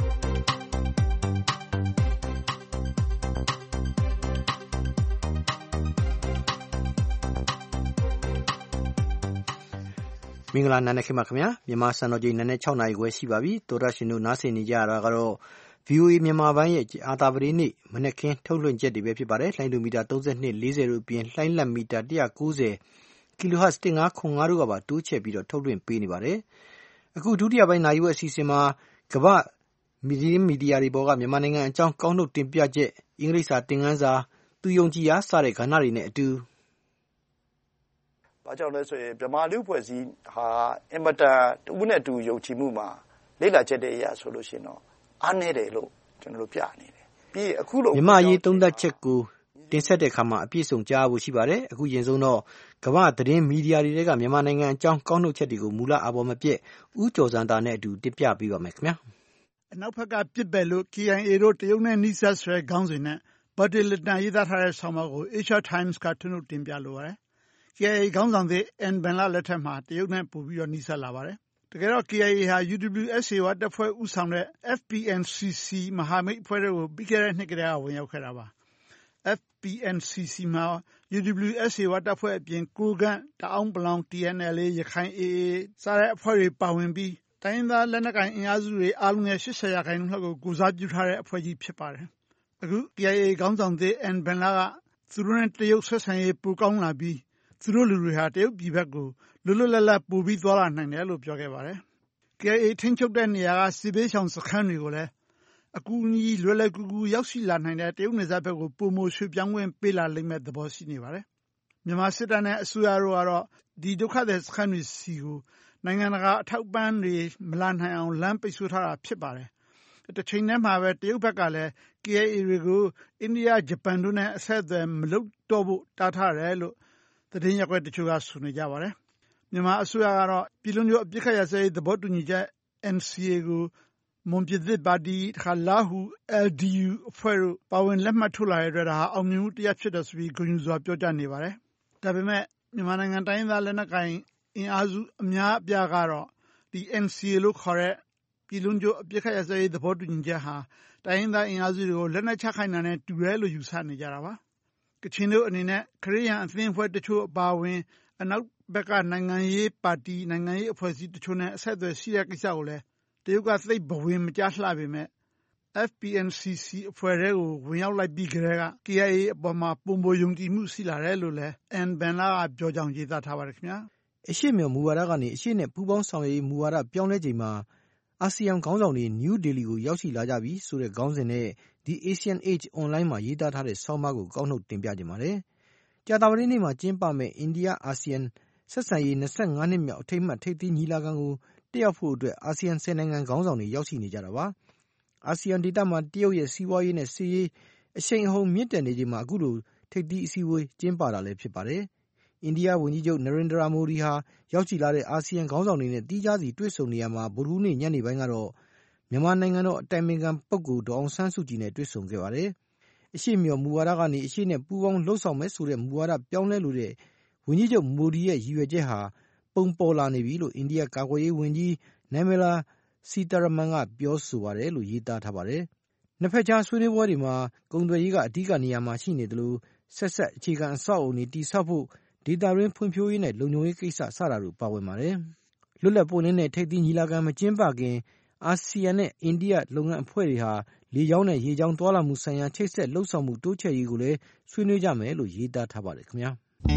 မင်္ဂလာနံနက်ခင်းပါခင်ဗျာမြန်မာစံတော်ချိန်နံနက်၆နာရီခွဲရှိပါပြီသောရရှင်တို့နားဆင်နေကြရတာကတော့ ဗွီအိုအေ မြန်မာပိုင်းရဲ့အာသာပတေးနေ့မနက်ခင်းထုတ်လွှင့်ချက်တွေပဲဖြစ်ပါတယ်လှိုင်းဒူမီတာသုံး၂ ၄၀တို့ပြင်လှိုင်းလက်မီတာone ninety ကီလိုဟတ်၁၅ခွန်၅တို့ကပါတိုးချဲ့ပြီးတော့ထုတ်လွှင့်ပေးနေပါတယ်အခုဒုတိယပိုင်းနိုင်ရွက်အစီအစဉ်မှာကမ္ဘာမီဒီယာမီဒီယာတွေပေါ်ကမြန်မာနိုင်ငံအကြောင်းကောက်နှုတ်တင်ပြချက်အင်္ဂလိပ်စာသင်ခန်းစာသူယုံကြည်ရာစတဲ့ကဏ္ဍတွေနဲ့အတူဘာကြောင့်လဲဆိုရင်ဗမာလူဖွဲ့စည်းဟာအင်မတန်တူနဲ့တူယုံကြည်မှုမှာလေ့လာချက်တွေအရဆိုလို့ရှိရင်တော့အားနည်းတယ်လို့ကျွန်တော်တို့ပြနေတယ်ပြီးအခုလိုမြန်မာရေးသုံးသပ်ချက်ကိုတင်ဆက်တဲ့အခါမှာအပြည့်စုံကြားဖို့ရှိပါတယ်အခုရင်ဆုံးတော့ကမ္ဘာသတင်းမီဒီယာတွေကမြန်မာနိုင်ငံအကြောင်းကောက်နှုတ်ချက်တွေကိုမူလအပေါ်မပြည့်ဦးကျော်စံတာနဲ့အတူတင်ပြပေးပါမယ်ခင်ဗျာအနောက်ဘက်ကပြစ်ပယ်လို့ K I A တို့တရုတ်နဲ့နှိစက်ဆွဲခေါင်းစဉ်နဲ့ဘာတီလက်တန်ရေးသားထားတဲ့ဆောင်းပါးကို Asia Times ကထုတ်ထုတ်တင်ပြလိုပါတယ်K I A ခေါင်းဆောင်သစ် N. Benla လက်ထက်မှာတရုတ်နဲ့ပို့ပြီးတော့နှိစက်လာပါတယ်တကယ်တော့ K I A ဟာ U W S A ဝတပ်ဖွဲ့ဦးဆောင်တဲ့ F P N C C မဟာမိတ်အဖွဲ့တွေကိုပြီးခဲ့တဲ့နှစ်ကတည်းကဝင်ရောက်ခဲ့တာပါ F P N C C မှာ U W S A ဝတပ်ဖွဲ့အပြင်ကိုကန့်တအောင်းပလောင် T N L A ရခိုင် A A စတဲ့အဖွဲ့တွေပါဝင်ပြီးတိုင်းရင်းသားလက်နက်ကိုင်အင်အားစုတွေအားလုံးရဲ့၈၀ရာခိုင်နှုန်းလောက်ကိုကိုစားပြုထားတဲ့အဖွဲ့ကြီးဖြစ်ပါတယ်အခု K I A ခေါင်းဆောင်သစ် N. Benla ကသူတို့နဲ့တရုတ်ဆက်ဆံရေးပိုကောင်းလာပြီးသူတို့လူတွေဟာတရုတ်ပြည်ဘက်ကိုလွတ်လွတ်လပ်လပ်ပို့ပြီးသွားလာနိုင်တယ်လို့ပြောခဲ့ပါတယ်။ K I A ထိန်းချုပ်တဲ့နေရာကစစ်ဘေးရှောင်စခန်းတွေကိုလည်းအကူအညီလွယ်လွယ်ကူကူရောက်ရှိလာနိုင်တဲ့တရုတ်နယ်စပ်ဘက်ကိုပိုမိုရွှေ့ပြောင်းခွင့်ပေးလာလိမ့်မဲ့သဘောရှိနေပါတယ်။မြန်မာစစ်တပ်နဲ့အစိုးရတို့ကတော့ဒီဒုက္ခသည်စခန်းတွေစီကိုနိုင်ငံတကာအထောက်ပံ့တွေမလာနိုင်အောင်လမ်းပိတ်ဆို့ထားတာဖြစ်ပါတယ်။တစ်ချိန်တည်းမှာပဲတရုတ်ဘက်ကလည်း K I A တွေကိုအိန္ဒိယဂျပန်တို့နဲ့အဆက်အသွယ်မလုပ်တော့ဖို့တားထားတယ်လို့သတင်းရက်ွက်တချို့ကဆိုနေကြပါတယ်မြန်မာအစိုးရကတော့ပြည်လုံးကျွအပြစ်ခတ်ရစဲသဘောတူညီချက် N C A ကိုမွန်ပြည်သစ်ပါတီခါလာဟူ L D U အဖွဲ့တို့ပါဝင်လက်မှတ်ထိုးလာတဲ့အတွက်ဒါဟာအောင်မြင်မှုတရားဖြစ်တယ်ဆိုပြီးဂုဏ်ယူစွာပြောကြားနေပါတယ်ဒါပေမဲ့မြန်မာနိုင်ငံတိုင်းသားလက်နက်ကိုင်အင်အားစုအများအပြားကတော့ဒီ N C A လို့ခေါ်တဲ့ပြည်လုံးကျွအပြစ်ခတ်ရစဲသဘောတူညီချက်ဟာတိုင်းသားအင်အားစုတွေကိုလက်နက်ချခိုင်းတာနဲ့တူတယ်လို့ယူဆနေကြတာပါကချင်တို့အနေနဲ့ခရီးရန်အသင်းအဖွဲ့တချို့အပါအဝင်အနောက်ဘက်ကနိုင်ငံရေးပါတီနိုင်ငံရေးအဖွဲ့အစည်းတချို့နဲ့အဆက်အသွယ်ရှိတဲ့ကိစ္စကိုလည်းတရုတ်ကသိပ်ဘဝင်မကြားလှပေမဲ့ F P N C C အဖွဲ့တွေကိုဝင်ရောက်လိုက်ပြီးကြတဲ့က K I A အပေါ်မှာပုံပေါ်ယုံကြည်မှုရှိလာတယ်လို့လည်း N. Benla ကပြောကြောင်းရေးသားထားပါတယ်ခင်ဗျာအရှိမြော်မူဝါဒကနေအရှိနဲ့ပူးပေါင်းဆောင်ရွက်ရေးမူဝါဒပြောင်းလဲချိန်မှာအာဆီယံခေါင်းဆောင်တွေ New Delhi ကိုရောက်ရှိလာကြပြီဆိုတဲ့ခေါင်းစဉ်နဲ့ဒီ Asian Age Online မှာရေးသားထားတဲ့ဆောင်းပါးကိုကောက်နှုတ်တင်ပြကြပါတယ်။ကြာသပတေးနေ့မှာကျင်းပမဲ့အိန္ဒိယအာဆီယံဆက်ဆံရေး၂၅နှစ်မြောက်အထိမ်းအမှတ်ထိပ်သီးညီလာခံကိုတက်ရောက်ဖို့အတွက်အာဆီယံ၁၀နိုင်ငံခေါင်းဆောင်တွေရောက်ရှိနေကြတာပါ။အာဆီယံဒေသမှာတရုတ်ရဲ့စီးပွားရေးနဲ့စစ်ရေးအရှိန်အဟုန်မြင့်တက်နေချိန်မှာအခုလိုထိပ်သီးအစည်းအဝေးကျင်းပတာလည်းဖြစ်ပါတယ်။အိန္ဒိယဝန်ကြီးချုပ်နရိန္ဒရာမိုဒီဟာရောက်ရှိလာတဲ့အာဆီယံခေါင်းဆောင်တွေနဲ့တီးခြားစီတွေ့ဆုံနေရမှာဗုဒ္ဓဟူးနေ့ညနေပိုင်းကတော့မြန်မာနိုင်ငံတော်အတိုင်ပင်ခံပုဂ္ဂိုလ်ဒေါ်အောင်ဆန်းစုကြည်နဲ့တွေ့ဆုံခဲ့ပါတယ်။အရှိမြော်မူဝါဒကနေအရှိနဲ့ပူးပေါင်းလှုပ်ဆောင်မယ်ဆိုတဲ့မူဝါဒပြောင်းလဲလို့တဲ့ဝန်ကြီးချုပ်မိုဒီရဲ့ရည်ရွယ်ချက်ဟာပုံပေါ်လာနေပြီလို့အိန္ဒိယကာကွယ်ရေးဝန်ကြီးနယ်မလာစီတာရမန်ကပြောဆိုပါတယ်လို့ရေးသားထားပါတယ်။နှစ်ဖက်ကြားဆွေးနွေးပွဲတွေမှာကုန်သွယ်ရေးကအဓိကနေရာမှာရှိနေတယ်လို့ဆက်ဆက်အခြေခံအဆောက်အအုံတွေတည်ဆောက်ဖို့ဒေတာရင်းဖွံ့ဖြိုးရေးနဲ့လုံခြုံရေးကိစ္စစတာတို့ပါဝင်ပါတယ်။လွတ်လပ်ပွင့်လင်းတဲ့ထိပ်သီးညီလာခံမကျင်းပခင်အာဆီယံနဲ့အိန္ဒိယလုပ်ငန်းအဖွဲ့တွေဟာလေကြောင်းနဲ့ရေကြောင်းသွားလာမှုဆိုင်ရာချိတ်ဆက်လှုပ်ဆောင်မှုတိုးချဲ့ရေးကိုလည်းဆွေးနွေးကြမယ်လို့ရေးသားထားပါတယ်ခင်ဗျာ။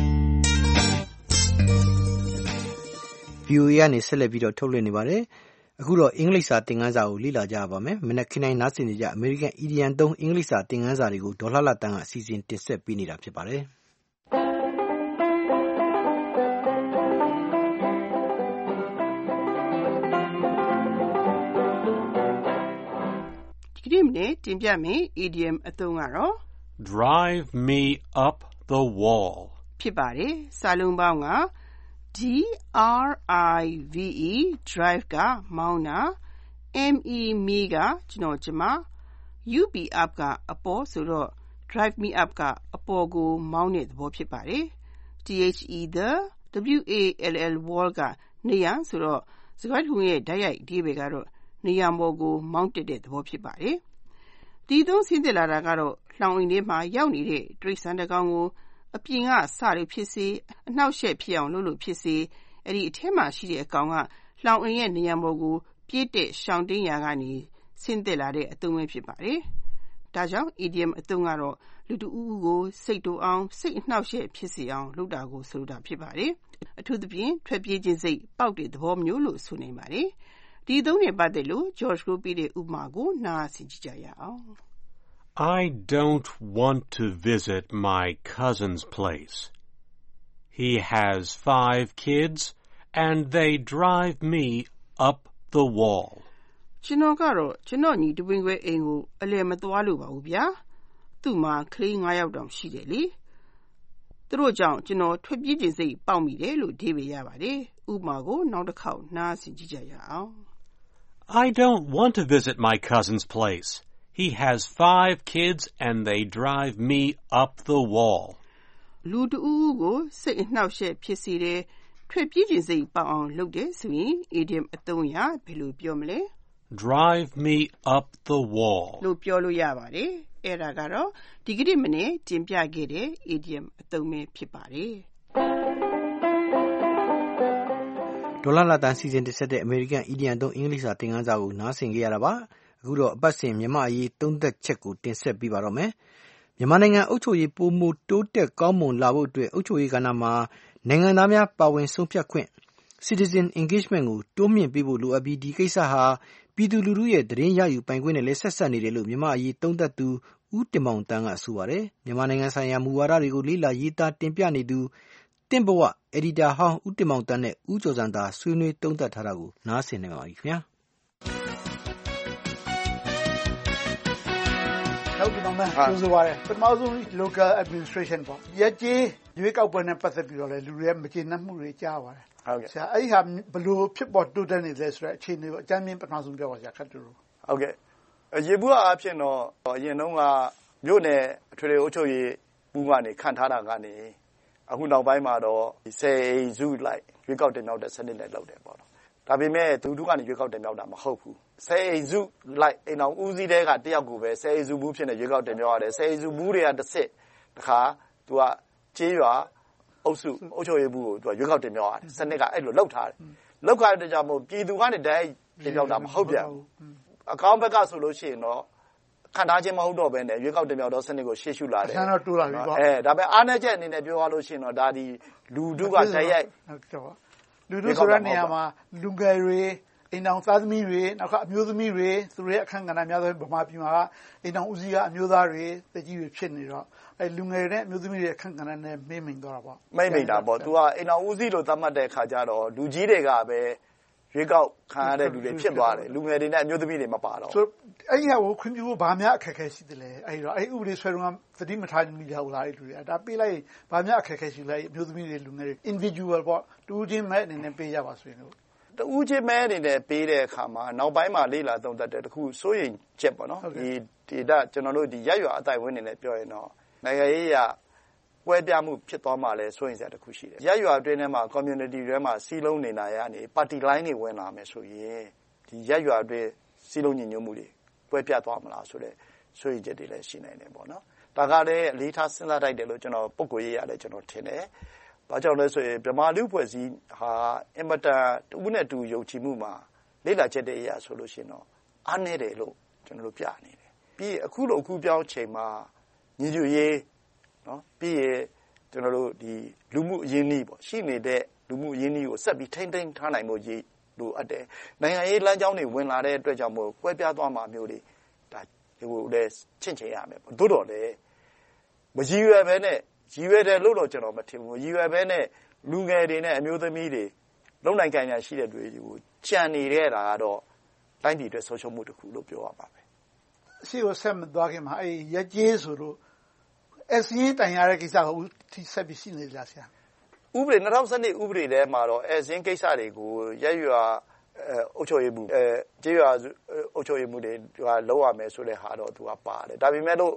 V O A ကနေဆက်လက်ပြီးတော့ထုတ်လွှင့်နေပါတယ်။အခုတော့အင်္ဂလိပ်စာသင်ခန်းစာကိုလေ့လာကြပါမယ်။မနက်ခင်းတိုင်းနားဆင်နေကြအမေရိကန်အီဒီယံသုံးအင်္ဂလိပ်စာသင်ခန်းစာတွေကိုဒေါ်လှလှတန်းကအစီအစဉ်တင်ဆက်ပေးနေတာဖြစ်ပါတယ်။ဒီနေ့မနေ့တင်ပြမယ် idiom အသုံးကတော့ drive me up the wall ဖြစ်ပါတယ်။စာလုံးပေါင်းက D R I V E drive ကမောင်းတာ M E me ကကျွန်တော်ကျမ U P up ကအပေါ်ဆိုတော့ drive me up ကအပေါ်ကိုမောင်းတဲ့သဘောဖြစ်ပါတယ်။ the the wall ကနေရာဆိုတော့စကားထုံရဲ့ဓာတ်ရိုက်အဓိပ္ပာယ်ကတော့နေရာပေါ်ကိုမောင်းတက်တဲ့သဘောဖြစ်ပါတယ်။ဒီသုံးဆင်းသက်လာတာကတော့လှောင်အိမ်ထဲမှာရောက်နေတဲ့တိရစ္ဆာန်တစ်ကောင်ကိုအပြင်ကစလို့ဖြစ်စေအနှောက်အယှက်ဖြစ်အောင်လုပ်လို့ဖြစ်စေအဲ့ဒီအထဲမှာရှိတဲ့အကောင်ကလှောင်အိမ်ရဲ့နေရာပေါ်ကိုပြေးတဲ့ရှောင်တိန်ရာကနေဆင်းသက်လာတဲ့အသုံးပဲဖြစ်ပါတယ်။ဒါကြောင့် idiom အသုံးကတော့လူတဦးဦးကိုစိတ်တူအောင်စိတ်အနှောက်အယှက်ဖြစ်စေအောင်လုပ်တာကိုဆိုလိုတာဖြစ်ပါတယ်။အထူးသဖြင့်ထွက်ပြေးခြင်းစိတ်ပေါက်တဲ့သဘောမျိုးလို့ဆိုနိုင်ပါတယ်။ဒီသုံးနဲ့ပတ်သက်လို့ George ကိုပြတဲ့ဥပမာကိုနားဆင်ကြည့်ကြရအောင်။ I don't want to visit my cousin's place. He has five kids and they drive me up the wall. ကျွန်တော်ကတော့ကျွန်တော်ညီတပင်ခွဲအိမ်ကိုအလည်မသွားလို့ပါဘူးဗျာ။သူ့မှာကလေး၅ယောက်တောင်ရှိတယ်လေ။သူတို့ကြောင့်ကျွန်တော်ထွက်ပြေးခြင်းစိတ်ပေါက်မိတယ်လို့အဓိပ္ပာယ်ရပါတယ်။ဥပမာကိုနောက်တစ်ခေါက်နားဆင်ကြည့်ကြရအောင်။ I don't want to visit my cousin's place. He has five kids and they drive me up the wall. လူတဦးဦးကိုစိတ်အနှောက်အယှက်ဖြစ်စေတယ်ထွက်ပြေးခြင်းစိတ်ပေါက်အောင်လုပ်တယ်ဆိုရင် idiom အသုံးအရဘယ်လိုပြောမလဲ Drive me up the wall လို့ပြောလို့ရပါတယ်အဲ့ဒါကတော့ဒီကနေ့မနေ့တင်ပြခဲ့တဲ့ idiom အသုံးပဲဖြစ်ပါတယ်ဒေါ်လာလာတန်စီစဉ်တစ်ဆက်တဲ့ American Idiom အသုံးအင်္ဂလိပ်စာသင်ခန်းစာကိုနားဆင်ကြရတာပါအခုတော့အပတ်စဉ်မြန်မာအရေးသုံးသက်ချက်ကိုတင်ဆက်ပေးပါတော့မယ်မြန်မာနိုင်ငံအုပ်ချုပ်ရေးပိုမိုတိုးတက်ကောင်းမွန်လာဖို့အတွက်အုပ်ချုပ်ရေးကဏ္ဍမှာနိုင်ငံသားများပါဝင်ဆုံးဖြတ်ခွင့် Citizen Engagement ကိုတိုးမြှင့်ပေးဖို့လိုအပ်ပြီးဒီကိစ္စဟာပြည်သူလူထုရဲ့သတင်းရယူပိုင်ခွင့်နဲ့လည်းဆက်စပ်နေတယ်လို့မြန်မာအရေးသုံးသပ်သူဦးတင်မောင်တန်းကဆိုပါတယ်မြန်မာနိုင်ငံဆိုင်ရာမူဝါဒတွေကိုလေ့လာရေးသားတင်ပြနေသူတင့်ဘဝအက်ဒီတာဟောင်းဦးတင်မောင်တန်းနဲ့ဦးကျော်စံသာဆွေးနွေးသုံးသပ်ထားတာကိုနားဆင်နေပါပြီခင်ဗျာဟုတ်ကဲ့ပါမယ်ကျေးဇူးပါတယ်ပထမဆုံး local administration ပေါ့ရက်ကြီးရွေးကောက်ပွဲနဲ့ပတ်သက်ပြီးတော့လေလူတွေမကျေနပ်မှုတွေကြားပါတယ်ဟုတ်ကဲ့ဆရာအဲ့ဒီဟာဘယ်လိုဖြစ်ပေါ်တိုးတက်နေလဲဆိုတော့အခြေအနေကိုအကြမ်းမြင်ပထမဆုံးပြောပါဆရာခက်တူဟုတ်ကဲ့ရေဘူးအားဖြင့်တော့အရင်တုန်းကမြို့နယ်အထွေထွေအုပ်ချုပ်ရေးမှုကနေခန့်ထားတာကနေအခုနောက်ပိုင်းမှာတော့ဆယ်အိမ်စုလိုက်ရွေးကောက်တင်မြှောက်တဲ့စနစ်နဲ့လုပ်တယ်ပေါ့နော်ဒါပေမဲ့သူတို့ကနေရွေးကောက်တင်မြှောက်တာမဟုတ်ဘူးဆယ်အိမ်စုလိုက်အိမ်တော်ဦးစီးတဲ့ကတယောက်ကိုပဲဆယ်အိမ်စုဘူးဖြစ်နေရွေးကောက်တင်မြှောက်ရတယ်ဆယ်အိမ်စုဘူးတွေကတစ်စစ်တခါသူကကျေးရွာအုပ်စုအုပ်ချုပ်ရေးဘူးကိုသူကရွေးကောက်တင်မြှောက်ရတယ်စနစ်ကအဲ့လိုလောက်ထားတယ်လောက်ခါတဲ့ကြောင့်မို့ပြည်သူကနေတည်းတင်မြှောက်တာမဟုတ်ပြန်ဘူးအကောင့်ဘက်ကဆိုလို့ရှိရင်တော့ခံထားခြင်းမဟုတ်တော့ဘဲနဲ့ရွေးကောက်တင်မြှောက်တော့စနစ်ကိုရှေ့ရှုလာတယ်ဆန်းတော့တိုးလာပြီပေါ့အဲဒါပေမဲ့အားနည်းချက်အနေနဲ့ပြောရလို့ရှိရင်တော့ဒါဒီလူထုကတည်းရိုက်လူထုဆိုတဲ့နေရာမှာလူငယ်တွေအိမ်တော်သားသမီးတွေနောက်ကအမျိုးသမီးတွေသူတို့ရဲ့အခန်းကဏ္ဍများသောဗမာပြည်မှာကအိမ်တော်ဦးစီးကအမျိုးသားတွေတကြီးတွေဖြစ်နေတော့အဲလူငယ်တွေနဲ့အမျိုးသမီးတွေအခန်းကဏ္ဍနဲ့မိမ့်မိန်သွားတာပေါ့မိမ့်မိန်တာပေါ့သူကအိမ်တော်ဦးစီးလို့သတ်မှတ်တဲ့အခါကျတော့လူကြီးတွေကပဲရွေးကောက်ခံရတဲ့လူတွေဖြစ်သွားတယ်လူငယ်တွေနဲ့အမျိုးသမီးတွေမပါတော့ဆိုအဲ့ဒီဟာကိုခွင့်ပြုဖို့ဘာများအခက်အခဲရှိတယ်လဲအဲ့တော့အဲ့ဥပဒေဆွဲတော့သတိမထားမိကြဘူးလားအဲ့လူတွေကဒါပေးလိုက်ဘာများအခက်အခဲရှိလဲအမျိုးသမီးတွေလူငယ်တွေ individual ပေါ့တူးချင်းမဲ့အနေနဲ့ပေးရပါဆိုရင်လို့တူးချင်းမဲအနေနဲ့ပေးတဲ့အခါမှာနောက်ပိုင်းမှာလေးလာသုံးသပ်တဲ့တခုစိုးရိမ်ချက်ပေါ့နော်ဒီဒေတာကျွန်တော်တို့ဒီရက်ရွာအတိုင်းဝင်နေနဲ့ပြောရင်တော့နိုင်ငံရေးရပွဲပြမှုဖြစ်သွားမှလည်းစိုးရိမ်စရာတခုရှိတယ်ရက်ရွာအတွင်းထဲမှာ community တွေမှာစီးလုံးနေတာရနေ party line တွေဝင်လာမယ်ဆိုရင်ဒီရက်ရွာအတွင်းစီးလုံးညီညွတ်မှုတွေပွဲပြသွားမလားဆိုတဲ့စိုးရိမ်ချက်တွေလည်းရှိနိုင်တယ်ပေါ့နော်ဒါကလည်းအလေးထားစဉ်းစားတိုက်တယ်လို့ကျွန်တော်ပုံကိုရေးရတယ်ကျွန်တော်ထင်တယ်ဘာကြောင့်လဲဆိုရင်ဗမာလူဖွဲ့စည်းဟာအင်မတန်တူနဲ့တူယုံကြည်မှုမှာလေ့လာချက်တွေအရဆိုလို့ရှိရင်တော့အားနည်းတယ်လို့ကျွန်တော်တို့ပြနေတယ်ပြီးအခုလိုအခုပြောင်းချိန်မှာညီညွတ်ရေးနော်ပြီးရင်ကျွန်တော်တို့ဒီလူမှုအရင်းအနှီးပေါ့ရှိနေတဲ့လူမှုအရင်းအနှီးကိုဆက်ပြီးထိမ့်သိမ်းထားနိုင်ဖို့ရည်လိုအပ်တယ်နိုင်ငံရေးလမ်းကြောင်းတွေဝင်လာတဲ့အတွက်ကြောင့်မို့ကွဲပြားသွားမှာမျိုးတွေဒါဟိုလည်းချင့်ချင်ရမယ်ပေါ့သို့တော်လည်းမရည်ရွယ်ပဲနဲ့ရည်ရွယ်တယ်လို့တော့ကျွန်တော်မထင်ဘူးရည်ရွယ်ပဲနဲ့လူငယ်တွေနဲ့အမျိုးသမီးတွေလုံနိုင်ကြညာရှိတဲ့တွေကိုကြံနေတဲ့တာကတော့တိုင်းပြည်အတွက်ဆုံးရှုံးမှုတစ်ခုလို့ပြောရပါမယ်အရှိကိုဆက်မသွားခင်မှာအဲ့ရက်ကျေးဆိုလို့အစင်းတိုင်ရတဲ့ကိစ္စကိုထိဆက်ပြီးရှိနေကြဆရာဥပဒေ၂၀၁၂ဥပဒေထဲမှာတော့အစင်းကိစ္စတွေကိုရက်ရွာအုပ်ချုပ်ရေးမှုအဲကျေးရွာအုပ်ချုပ်ရေးမှုတွေကလောက်ရမယ်ဆိုတဲ့ဟာတော့သူကပါတယ်ဒါပေမဲ့လို့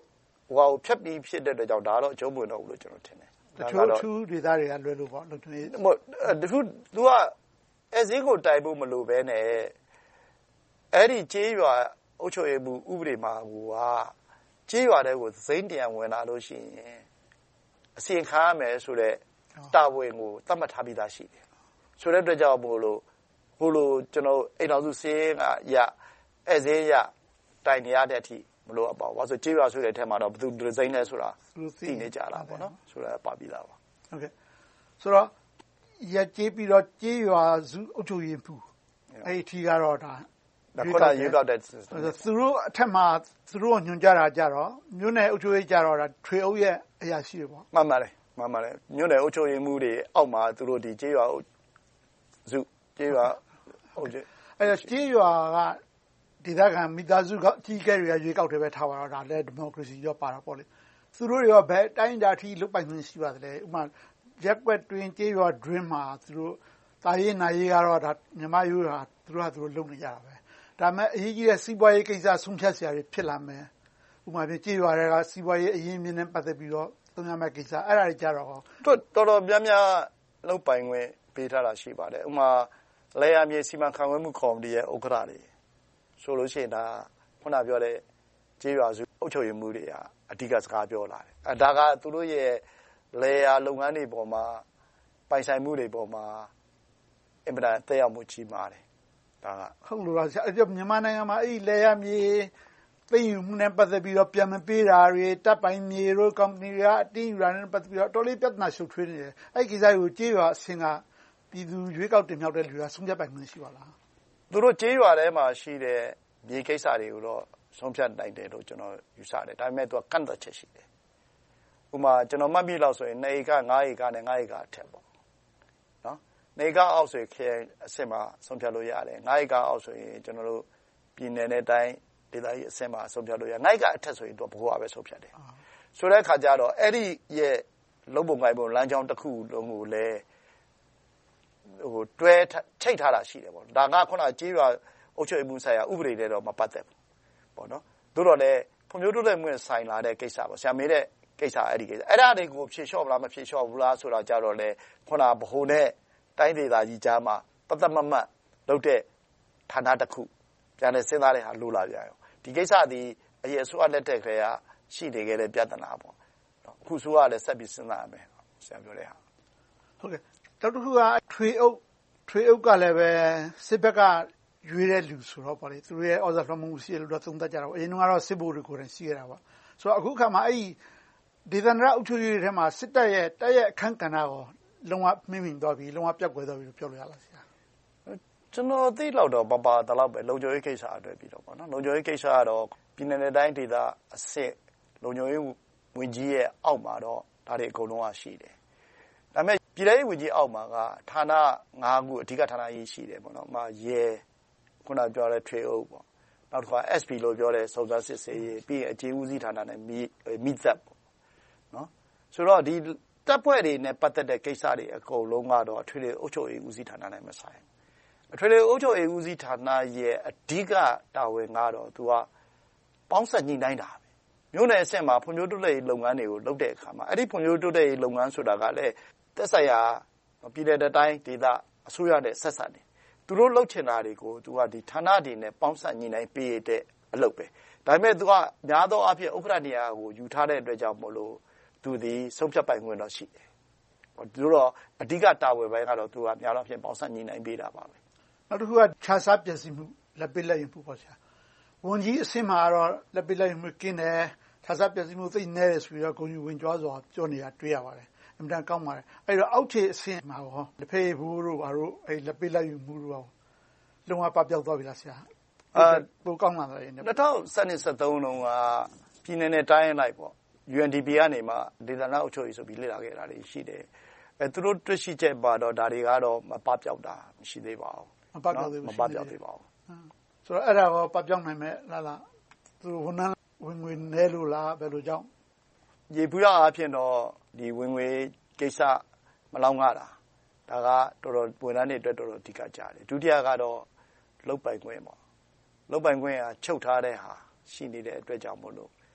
ဟိုဟာကိုဖြတ်ပြီးဖြစ်တဲ့အတွက်ကြောင့်ဒါတော့အကျုံးဝင်တော့ဘူးလို့ကျွန်တော်ထင်တယ်တချို့ထူးဒေသတွေကလွယ်လို့ပေါ့လို့ထင်တယ်မဟုတ်တခု तू ကအဲစင်းကိုတိုင်ဖို့မလိုဘဲနဲ့အဲ့ဒီကြေးရွာအုပ်ချုပ်ရေးမှုဥပဒေမှာဟိုကကြေးရွာတွေကိုစိမ့်တန်ဝင်လာလို့ရှိရင်အစီရင်ခံရမယ်ဆိုတဲ့တာဝန်ကိုသတ်မှတ်ထားပြီးသားရှိတယ်ဆိုတဲ့အတွက်ကြောင့်မို့လို့ဘို့လို့ကျွန်တော်အိမ်တော်စုစင်းကရအဲစင်းရတိုင်နေရတဲ့အထိမလို့အပေါ့ဘာလို့ကြေးရွာဆိုတဲ့အထက်မှာတော့ဘယ်သူဒီဇိုင်းလဲဆိုတာသိနေကြတာပေါ့နော်ဆိုတော့ပါပြီးသားပါဟုတ်ကဲ့ဆိုတော့ရကြေးပြီးတော့ကြေးရွာစုအုပ်ချုပ်ရေးမှုအဲ့ဒီထီကတော့ဒါဒါခေါ်တာရွေးကောက်တဲ့သူတို့အထက်မှာသူတို့ညွှန်ကြားတာကြတော့မြို့နယ်အုပ်ချုပ်ရေးကြတော့ဒါထွေအုပ်ရဲ့အရာရှိတွေပေါ့မှန်ပါတယ်မှန်ပါတယ်မြို့နယ်အုပ်ချုပ်ရေးမှုတွေအောက်မှာသူတို့ဒီကြေးရွာစုကြေးရွာအုပ်ချုပ်အဲ့ဒါကြေးရွာကဒေသခံမိသားစုကအကြီးအကဲတွေကရွေးကောက်တယ်ပဲထားပါတော့ဒါလည်းဒီမိုကရေစီရောပါတာပေါ့လေသူတို့တွေရောဘယ်တိုင်းတာထိလုတ်ပိုင်ခွင့်ရှိပါသလဲဥပမာရက်ွက်တွင်ကြေးရွာတွင်မှာသူတို့တာရေးနာရေးကတော့ဒါမြန်မာရိုးဟာသူတို့ကသူတို့လုပ်နေကြတာပဲဒါပေမဲ့အရေးကြီးတဲ့စီးပွားရေးကိစ္စဆုံးဖြတ်စရာတွေဖြစ်လာမယ်ဥပမာပြကြေးရွာတွေကစီးပွားရေးအရင်းအမြစ်နဲ့ပတ်သက်ပြီးတော့သုံးရမယ့်ကိစ္စအဲ့ဒါတွေကြတော့တော်တော်များများလုတ်ပိုင်ခွင့်ပေးထားတာရှိပါတယ်ဥပမာလေယာမြေစီမံခန့်ခွဲမှုကော်မတီရဲ့ဥက္ကဋ္ဌတွေဆိုလို့ရှိရင်ဒါခုနပြောတဲ့ကြေးရွာစုအုပ်ချုပ်ရေးမှုတွေကအဓိကစကားပြောလာတယ်အဲဒါကသူတို့ရဲ့လေယာလုပ်ငန်းတွေပေါ်မှာပိုင်ဆိုင်မှုတွေပေါ်မှာအင်မတန်သက်ရောက်မှုကြီးမားတယ်ဒါကဟုတ်လို့လားမြန်မာနိုင်ငံမှာအဲ့ဒီလေယာမြေသိယူမှုနဲ့ပတ်သက်ပြီးတော့ပြန်မပေးတာတွေတပ်ပိုင်မြေတို့ကုမ္ပဏီတွေကအတင်းယူတာနဲ့ပတ်သက်ပြီးတော့တော်လေးပြဿနာရှုပ်ထွေးနေတယ်အဲ့ဒီကိစ္စကိုကြေးရွာအဆင့်ကပြည်သူရွေးကောက်တင်မြှောက်တဲ့လူကဆုံးဖြတ်ပိုင်ခွင့်ရှိပါလားသူတို့ကြေးရွာထဲမှာရှိတဲ့မြေကိစ္စတွေကိုတော့ဆုံးဖြတ်နိုင်တယ်လို့ကျွန်တော်ယူဆတယ်ဒါပေမဲ့သူကကန့်သတ်ချက်ရှိတယ်ဥပမာကျွန်တော်မှတ်မိလို့ဆိုရင်နေကငါးဧကနဲ့ငါးဧကအထက်ပေါ့နော်နေကအောက်ဆိုရင်ခရိုင်အဆင့်မှာဆုံးဖြတ်လို့ရတယ်ငါးဧကအောက်ဆိုရင်ကျွန်တော်တို့ပြည်နယ်နဲ့တိုင်းဒေသကြီးအဆင့်မှာဆုံးဖြတ်လို့ရငါးဧကအထက်ဆိုရင်တော့ဘိုးကပဲဆုံးဖြတ်တယ်ဆိုတဲ့အခါကျတော့အဲ့ဒီရဲ့လုံးပုံကိုင်ပုံလမ်းကြောင်းတစ်ခုလုံးကိုလည်းဟိုတွဲချိတ်ထားတာရှိတယ်ပေါ့ဒါကခုနကြေးရွာအုပ်ချုပ်မှုဆိုင်ရာဥပဒေတွေတော့မပတ်သက်ဘူးပေါ့နော်တို့တော့လည်းဖွံ့ဖြိုးတိုးတက်မှုနဲ့ဆိုင်လာတဲ့ကိစ္စပေါ့ဆရာမေးတဲ့ကိစ္စအဲ့ဒီကိစ္စအဲ့ဒါတွေကိုဖြေလျှော့မလားမဖြေလျှော့ဘူးလားဆိုတာကြတော့လေခုနဗဟိုနဲ့တိုင်းဒေသကြီးကြားမှာတသက်မမတ်လုပ်တဲ့ဌာနတစ်ခုပြန်လဲစဉ်းစားတဲ့ဟာလိုလာပြန်ရောဒီကိစ္စဒီအရင်အစိုးရလက်ထက်ကလေးကရှိနေခဲ့တဲ့ပြဿနာပေါ့အခုဆိုကလည်းဆက်ပြီးစဉ်းစားရမယ်ဆရာပြောတဲ့ဟာဟုတ်ကဲ့နောက်တစ်ခုကထွေအုပ်ထွေအုပ်ကလည်းပဲစစ်ဘက်ကရွေးတဲ့လူဆိုတော့ပေါ့လေသူတို့ရဲ့ဩဇာလွှမ်းမိုးမှုရှိတယ်လို့တော့သုံးသပ်ကြတာပေါ့အရင်ကတော့စစ်ဗိုလ်တွေကိုယ်တိုင်ရှိခဲ့တာပေါ့ဆိုတော့အခုခါမှာအဲ့ဒီဒေသန္တရအုပ်ချုပ်ရေးထဲမှာစစ်တပ်ရဲ့တပ်ရဲ့အခန်းကဏ္ဍကိုလုံးဝမှင်းမိန်သွားပြီလုံးဝပြတ်ကွယ်သွားပြီလို့ပြောလို့ရလားဆရာကျွန်တော်သိလောက်တော့ပပတလောက်ပဲလုံခြုံရေးကိစ္စအတွက်ပြီးတော့ပေါ့နော်လုံခြုံရေးကိစ္စကတော့ပြည်내နဲ့တိုင်းဒေသအစစ်လုံခြုံရေးဝင်ကြီးရဲ့အောက်မှာတော့ဒါတွေအကုန်လုံးကရှိတယ်ဒါပေမဲ့ပြည်ထောင်စုဝင်ကြီးအောက်မှာကဌာန၅ခုအဓိကဌာနကြီးရှိတယ်ပေါ့နော်။မှာရဲခုနပြောတဲ့ထွေအုပ်ပေါ့။နောက်တစ်ခါ S P လို့ပြောတဲ့စုံစမ်းစစ်ဆေးရေးပြီးအခြေဦးစီးဌာနနဲ့မိမိသက်ပေါ့။နော်။ဆိုတော့ဒီတပ်ဖွဲ့တွေနဲ့ပတ်သက်တဲ့ကိစ္စတွေအကုန်လုံးကတော့အထွေထွေအုပ်ချုပ်ရေးဦးစီးဌာနနဲ့မဆိုင်ဘူး။အထွေထွေအုပ်ချုပ်ရေးဦးစီးဌာနရဲ့အဓိကတာဝန်ကတော့သူကပေါင်းစပ်ညှိနှိုင်းတာပဲ။မြို့နယ်အဆင့်မှာဖွံ့ဖြိုးတိုးတက်ရေးလုပ်ငန်းတွေကိုလုပ်တဲ့အခါမှာအဲ့ဒီဖွံ့ဖြိုးတိုးတက်ရေးလုပ်ငန်းဆိုတာကလည်းသက်ဆိုင်ရာပြည်내တိုင်းဒေသအစိုးရနဲ့ဆက်ဆံနေသူတို့လှုပ်ချင်တာတွေကိုသူကဒီဌာနတွေနဲ့ပေါင်းစပ်ညှိနှိုင်းပေးတဲ့အလုပ်ပဲဒါပေမဲ့သူကများသောအားဖြင့်ဥက္ကဋ္ဌနေရာကိုယူထားတဲ့အတွက်ကြောင့်မို့လို့သူဒီဆုံးဖြတ်ပိုင်ခွင့်တော့ရှိတယ်သူတို့အဓိကတာဝန်ပိုင်းကတော့သူကများသောအားဖြင့်ပေါင်းစပ်ညှိနှိုင်းပေးတာပါပဲနောက်တစ်ခုကခြားစားပျက်စီးမှုလက်ပစ်လက်ရင်မှုပေါ့ဆရာဝန်ကြီးအဆင့်မှာတော့လက်ပစ်လက်ရင်မှုကင်းတယ်ခြားစားပျက်စီးမှုသိနေတယ်ဆိုပြီးတော့ဂုဏ်ယူဝင်ကြွားစွာပြောနေတာတွေ့ရပါတယ်အမှန်တန်ကောင်းပါတယ်အဲ့တော့အောက်ခြေအဆင့်မှာရောလက်ဖေးဘူးတို့ဘာတို့အဲ့လက်ပေးလက်ယူမှုတို့ရောလုံးဝပပျောက်သွားပြီလားဆရာအဲပိုကောင်းလာတယ်၂၀၁၂ ၁၃တုန်းကပြည်내နဲ့တိုင်းလိုက်ပေါ့ U N D P ကနေမှဒေသနာအုပ်ချုပ်ရေးဆိုပြီးလေ့လာခဲ့တာတွေရှိတယ်အဲသူတို့တွေ့ရှိချက်ပါတော့ဒါတွေကတော့မပပျောက်တာမရှိသေးပါဘူးမပပျောက်သေးဘူးမပပျောက်သေးပါဘူးဆိုတော့အဲ့ဒါကိုပပျောက်နိုင်မဲ့လားလားသူဝန်ထမ်းဝင်ငွေနဲလို့လားဘယ်လိုကြောင့်ရေဘူးရအဖြစ်တော့ဒီဝင်ငွေကိစ္စမလောင်းရတာဒါကတော်တော်ဝန်ထမ်းတွေအတွက်တော်တော်အဓိကကြတယ်ဒုတိယကတော့လုတ်ပိုင်ခွင့်ပေါ့လုတ်ပိုင်ခွင့်ကချုပ်ထားတဲ့ဟာရှိနေတဲ့အတွက်ကြောင့်မို့လို့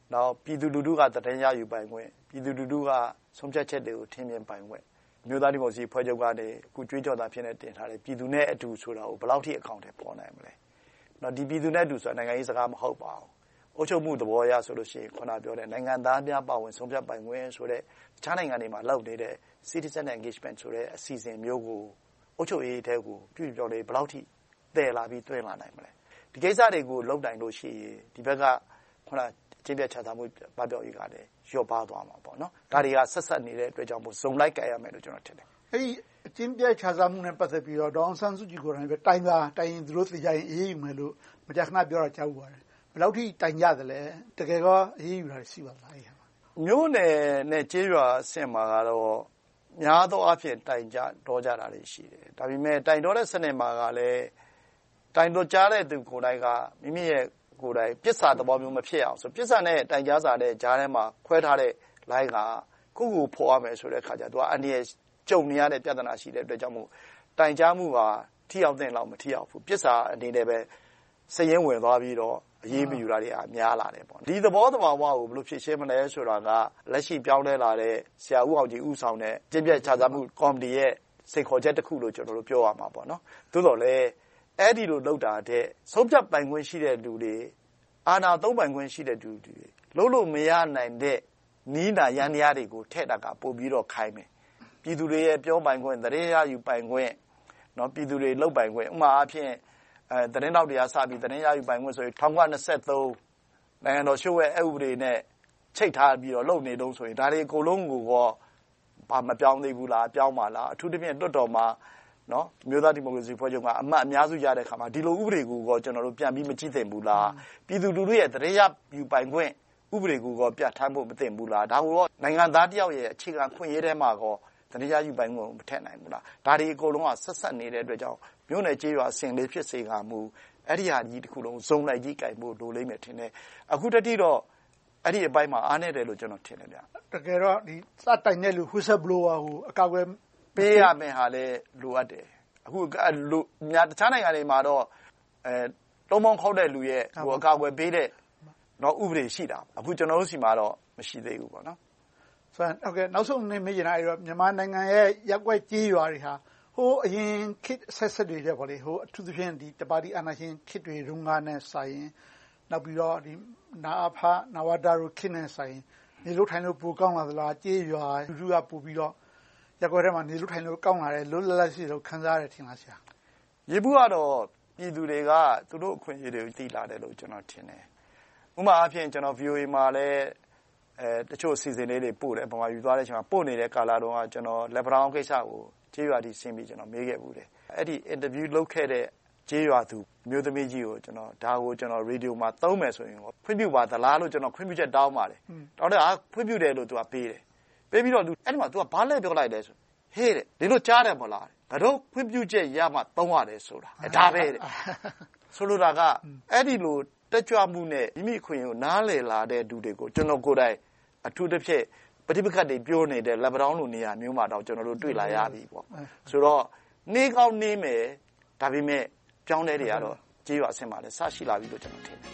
နောက်ပြည်သူလူထုကသတင်းရယူပိုင်ခွင့်ပြည်သူလူထုကဆုံးဖြတ်ချက်တွေကိုထင်မြင်ပိုင်ခွင့်မျိုးသားဒီမိုကရေစီဖွဲ့ချုပ်ကနေအခုကြွေးကြော်တာဖြစ်နေတင်ထားတယ်ပြည်သူနဲ့အတူဆိုတာကိုဘယ်လောက်ထိအကောင့်ထဲပေါ်နိုင်မလဲနော်ဒီပြည်သူနဲ့အတူဆိုတာနိုင်ငံရေးစကားမဟုတ်ပါဘူးအုပ်ချုပ်မှုသဘောအရဆိုလို့ရှိရင်ခုနပြောတဲ့နိုင်ငံသားများပါဝင်ဆုံးဖြတ်ပိုင်ခွင့်ဆိုတဲ့တခြားနိုင်ငံတွေမှာလုပ်နေတဲ့ citizen engagement ဆိုတဲ့အစီအစဉ်မျိုးကိုအုပ်ချုပ်ရေးတဲကိုပြုပြောလေဘယ်လောက်ထိတည်လာပြီးတွင်းလာနိုင်မလဲဒီကိစ္စတွေကိုလုပ်နိုင်လို့ရှိရင်ဒီဘက်ကခုနအချင်းပြတ်ချတာမှုပပျောက်ရေးကလည်းရော့ပါသွားမှာပေါ့နော်ဒါတွေကဆက်ဆက်နေတဲ့အတွက်ကြောင့်မို့ဇုံလိုက်ကြရမယ်လို့ကျွန်တော်ထင်တယ်အဲ့ဒီအချင်းပြတ်ချတာမှုနဲ့ပတ်သက်ပြီးတော့ဒေါအောင်ဆန်းစုကြည်ကိုယ်တိုင်ပဲတိုင်သာတိုင်ရင်သူတို့သိကြရင်အေးအေးယူမယ်လို့မကြာခဏပြောတာကြားဘူးပါတယ်ဘယ်လောက်ထိတိုင်ကြသလဲတကယ်တော့အေးအေးယူတာရှိပါလားအဲ့ဟာမျိုးနယ်နဲ့ကျေးရွာအဆင့်မှာကတော့များသောအားဖြင့်တိုင်ကြတော့ကြတာတွေရှိတယ်ဒါပေမဲ့တိုင်တော့တဲ့စနစ်မှာကလည်းတိုင်တော့ကြားတဲ့သူကိုယ်တိုင်ကမိမိရဲ့ကိုယ်တိုင်ပြစ်စာသဘောမျိုးမဖြစ်အောင်ဆိုပြစ်စာနဲ့တိုင်ကြားစာနဲ့ကြားထဲမှာခွဲထားတဲ့ line ကကိုယ့်ကိုဖော်ရမယ်ဆိုတဲ့ခါကျတော့အန်ဒီရဲ့ကြုံနေရတဲ့ပြဿနာရှိတဲ့အတွက်ကြောင့်မို့တိုင်ကြားမှုကထိရောက်တဲ့လောက်မထိရောက်ဘူးပြစ်စာအနေနဲ့ပဲစည်ရင်းဝင်သွားပြီးတော့အရေးမယူတာတွေအများလာတယ်ပေါ့ဒီသဘောတဘာဝကိုဘယ်လိုဖြစ်ရှင်းမလဲဆိုတာကလက်ရှိပြောင်းလဲလာတဲ့ဆရာဦးအောင်ကြည်ဦးဆောင်တဲ့ကျင့်ပြတ်ခြားစားမှုကော်မတီရဲ့စိတ်ခေါ်ချက်တစ်ခုလို့ကျွန်တော်တို့ပြောရမှာပေါ့နော်သို့တော်လည်းအဲ့ဒီလိုလုပ်တာတဲ့ဆုံးဖြတ်ပိုင်ခွင့်ရှိတဲ့လူတွေအာဏာသုံးပိုင်ခွင့်ရှိတဲ့လူတွေလုံးလို့မရနိုင်တဲ့နီးနာရန်တရားတွေကိုထည့်တာကပို့ပြီးတော့ခိုင်းမယ်ပြည်သူတွေရဲ့ပြောပိုင်ခွင့်သတင်းရယူပိုင်ခွင့်နော်ပြည်သူတွေလုပ်ပိုင်ခွင့်ဥပမာအဖြစ်အဲသတင်းတောက်တရားစပြီးသတင်းရယူပိုင်ခွင့်ဆိုရင်၁၉၂၃နိုင်ငံတော်ရှုပ်ရဲ့အဥပဒေနဲ့ချိတ်ထားပြီးတော့လုပ်နေတော့ဆိုရင်ဒါတွေအကုန်လုံးကိုတော့ဘာမပြောင်းသေးဘူးလားပြောင်းပါလားအထူးသဖြင့်တွတ်တော်မှာနော်မျိုးသားဒီမိုကရေစီဖွဲ့ချုပ်ကအမတ်အများစုရတဲ့ခါမှာဒီလိုဥပဒေကိုတော့ကျွန်တော်တို့ပြန်ပြီးမကြည့်သင့်ဘူးလားပြည်သူလူထုရဲ့သတင်းရယူပိုင်ခွင့်ဥပဒေကိုတော့ပြဋ္ဌာန်းဖို့မသင့်ဘူးလားဒါကိုတော့နိုင်ငံသားတယောက်ရဲ့အခြေခံခွင့်ရေးထဲမှာတော့သတင်းရယူပိုင်ခွင့်မထည့်နိုင်ဘူးလားဒါတွေအကုန်လုံးကဆက်ဆက်နေတဲ့အတွက်ကြောင့်မြို့နယ်ကျေးရွာအစဉ်လေးဖြစ်စေကမူအဲ့ဒီဟာကြီးတစ်ခုလုံးစုံလိုက်ကြီးကြိုက်ဖို့လိုလိမ့်မယ်ထင်တယ်အခုတတိတော့အဲ့ဒီအပိုင်းမှာအားနေတယ်လို့ကျွန်တော်ထင်တယ်ဗျတကယ်တော့ဒီစတိုင်တဲ့လူ whistle blower ဟိုအကောက်ွယ်ပေးရမယ်ဟာလည်းလိုအပ်တယ်အခုလူများတခြားနိုင်ငံတွေမှာတော့အဲတုံးပေါင်းခေါက်တဲ့လူရဲ့ဟိုအကောက်ွယ်ပေးတဲ့တော့ဥပဒေရှိတာအခုကျွန်တော်တို့စီမှာတော့မရှိသေးဘူးပေါ့နော်ဆိုတော့ဟုတ်ကဲ့နောက်ဆုံးနေမေးချင်တာအဲ့တော့မြန်မာနိုင်ငံရဲ့ရက်ွက်ကြေးရွာတွေဟာဟိုအရင်ခေတ်ဆက်ဆက်တွေတဲ့ပေါ့လေဟိုအထူးသဖြင့်ဒီတပါတီအာဏာရှင်ခေတ်တွေရုံးကားနဲ့ဆိုင်နောက်ပြီးတော့ဒီနာအဖနဝတာတို့ခေတ်နဲ့ဆိုင်နေလို့ထိုင်လို့ပိုကောင်းလာသလားကြေးရွာလူလူကပို့ပြီးတော့ရက်ွက်ထဲမှာနေလို့ထိုင်လို့ကောင်းလာတယ်လွတ်လပ်လပ်ရှိလို့ခံစားရတယ်ထင်လားဆရာရေဘူးကတော့ပြည်သူတွေကသူတို့အခွင့်အရေးတွေကိုသိလာတယ်လို့ကျွန်တော်ထင်တယ်ဥပမာအဖြစ်ကျွန်တော် V O A မှာလည်းအဲတချို့အစီအစဉ်လေးတွေပို့တယ်ပုံမှန်ယူသွားတဲ့အချိန်မှာပို့နေတဲ့ကာလာတုန်းကကျွန်တော်လက်ပတောင်းကိစ္စကိုကျေးရွာတီဆင်းပြီးကျွန်တော်မေးခဲ့ဘူးတယ်အဲ့ဒီ interview လုပ်ခဲ့တဲ့ကျေးရွာသူမျိုးသမီးကြီးကိုကျွန်တော်ဒါကိုကျွန်တော်ရေဒီယိုမှာသုံးမယ်ဆိုရင်ခွင့်ပြုပါသလားလို့ကျွန်တော်ခွင့်ပြုချက်တောင်းပါတယ်တောင်းတယ်အာခွင့်ပြုတယ်လို့သူကပေးတယ်ပေးပြီးတော့သူအဲ့ဒီမှာသူကဘာလဲပြောလိုက်လဲဆိုဟေးတဲ့ဒီလိုကြားတယ်မလားဘယ်တော့ခွင့်ပြုချက်ရမှသုံးရတယ်ဆိုတာဒါပဲတဲ့ဆိုလိုတာကအဲ့ဒီလိုတက်ကြွမှုနဲ့မိမိခွင့်ကိုနားလည်လာတဲ့သူတွေကိုကျွန်တော်ကိုယ်တိုင်အထူးတစ်ဖြစ်ပฏิပက္ခတွေပြောနေတဲ့လက်ပတောင်းလိုနေရာမျိုးမှာတော့ကျွန်တော်တို့တွေ့လာရပြီပေါ့ဆိုတော့နေကောင်းနေမယ်ဒါပေမဲ့ပြောင်းလဲတွေကတော့ကြေးရွာအဆင့်မှာလည်းစရှိလာပြီလို့ကျွန်တော်ထင်တယ်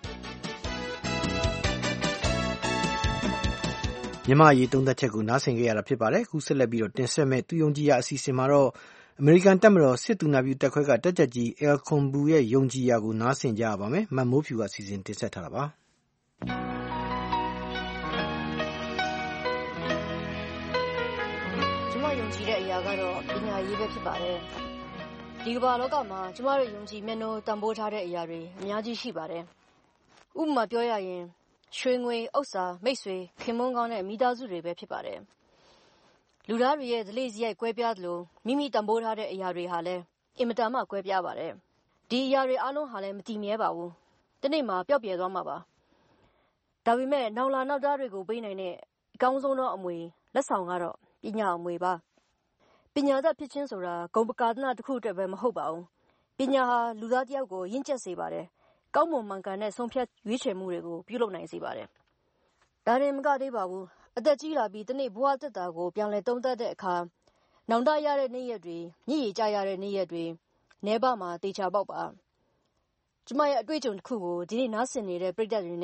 မြန်မာရေးသုံးသက်ချက်ကိုနားဆင်ကြရတာဖြစ်ပါတယ်ခုဆက်လက်ပြီးတော့တင်ဆက်မဲ့သူယုံကြည်ရာအစီအစဉ်မှာတော့အမေရိကန်တပ်မတော်စစ်သူနာပြုတပ်ခွဲကတပ်ကြပ်ကြီးအယ်ခွန်ဘူရဲ့ယုံကြည်ရာကိုနားဆင်ကြရပါမယ်မတ်မိုးဖြူကစီစဉ်တင်ဆက်ထားတာပါကြည့်တဲ့အရာကတော့ပညာရေးပဲဖြစ်ပါတယ်ဒီကမ္ဘာလောကမှာကျမတို့ယုံကြည်မျက်နှာတန်ဖိုးထားတဲ့အရာတွေအများကြီးရှိပါတယ်ဥပမာပြောရရင်ရွှေငွေဥစ္စာမိတ်ဆွေခင်မွန်းကောင်းတဲ့မိသားစုတွေပဲဖြစ်ပါတယ်လူသားတွေရဲ့ဓလေ့စရိုက်ကွဲပြားသလိုမိမိတန်ဖိုးထားတဲ့အရာတွေဟာလည်းအင်မတန်မှကွဲပြားပါတယ်ဒီအရာတွေအလုံးဟာလည်းမတည်မြဲပါဘူးဒီနေ့မှပျောက်ပြယ်သွားမှာပါဒါပေမဲ့နောင်လာနောက်သားတွေကိုပေးနိုင်တဲ့အကောင်းဆုံးသောအမွေလက်ဆောင်ကတော့ပညာအမွေပါပညာတတ်ဖြစ်ခြင်းဆိုတာဂုဏ်ပကာသနာတစ်ခုအတွက်ပဲမဟုတ်ပါဘူးပညာဟာလူသားတစ်ယောက်ကိုရင့်ကျက်စေပါတယ်ကောင်းမွန်မှန်ကန်တဲ့ဆုံးဖြတ်ရွေးချယ်မှုတွေကိုပြုလုပ်နိုင်စေပါတယ်ဒါရင်မကသေးပါဘူးအသက်ကြီးလာပြီးတနေ့ဘဝတက်တာကိုပြန်လဲသုံးသပ်တဲ့အခါနောင်တရတဲ့နေ့ရက်တွေညစ်ရကြရတဲ့နေ့ရက်တွေနေပါမှာတေချာပေါက်ပါကျမရဲ့အတွေ့အကြုံတစ်ခုကိုဒီနေ့နားဆင်နေတဲ့ပရိသတ်တွေနဲ့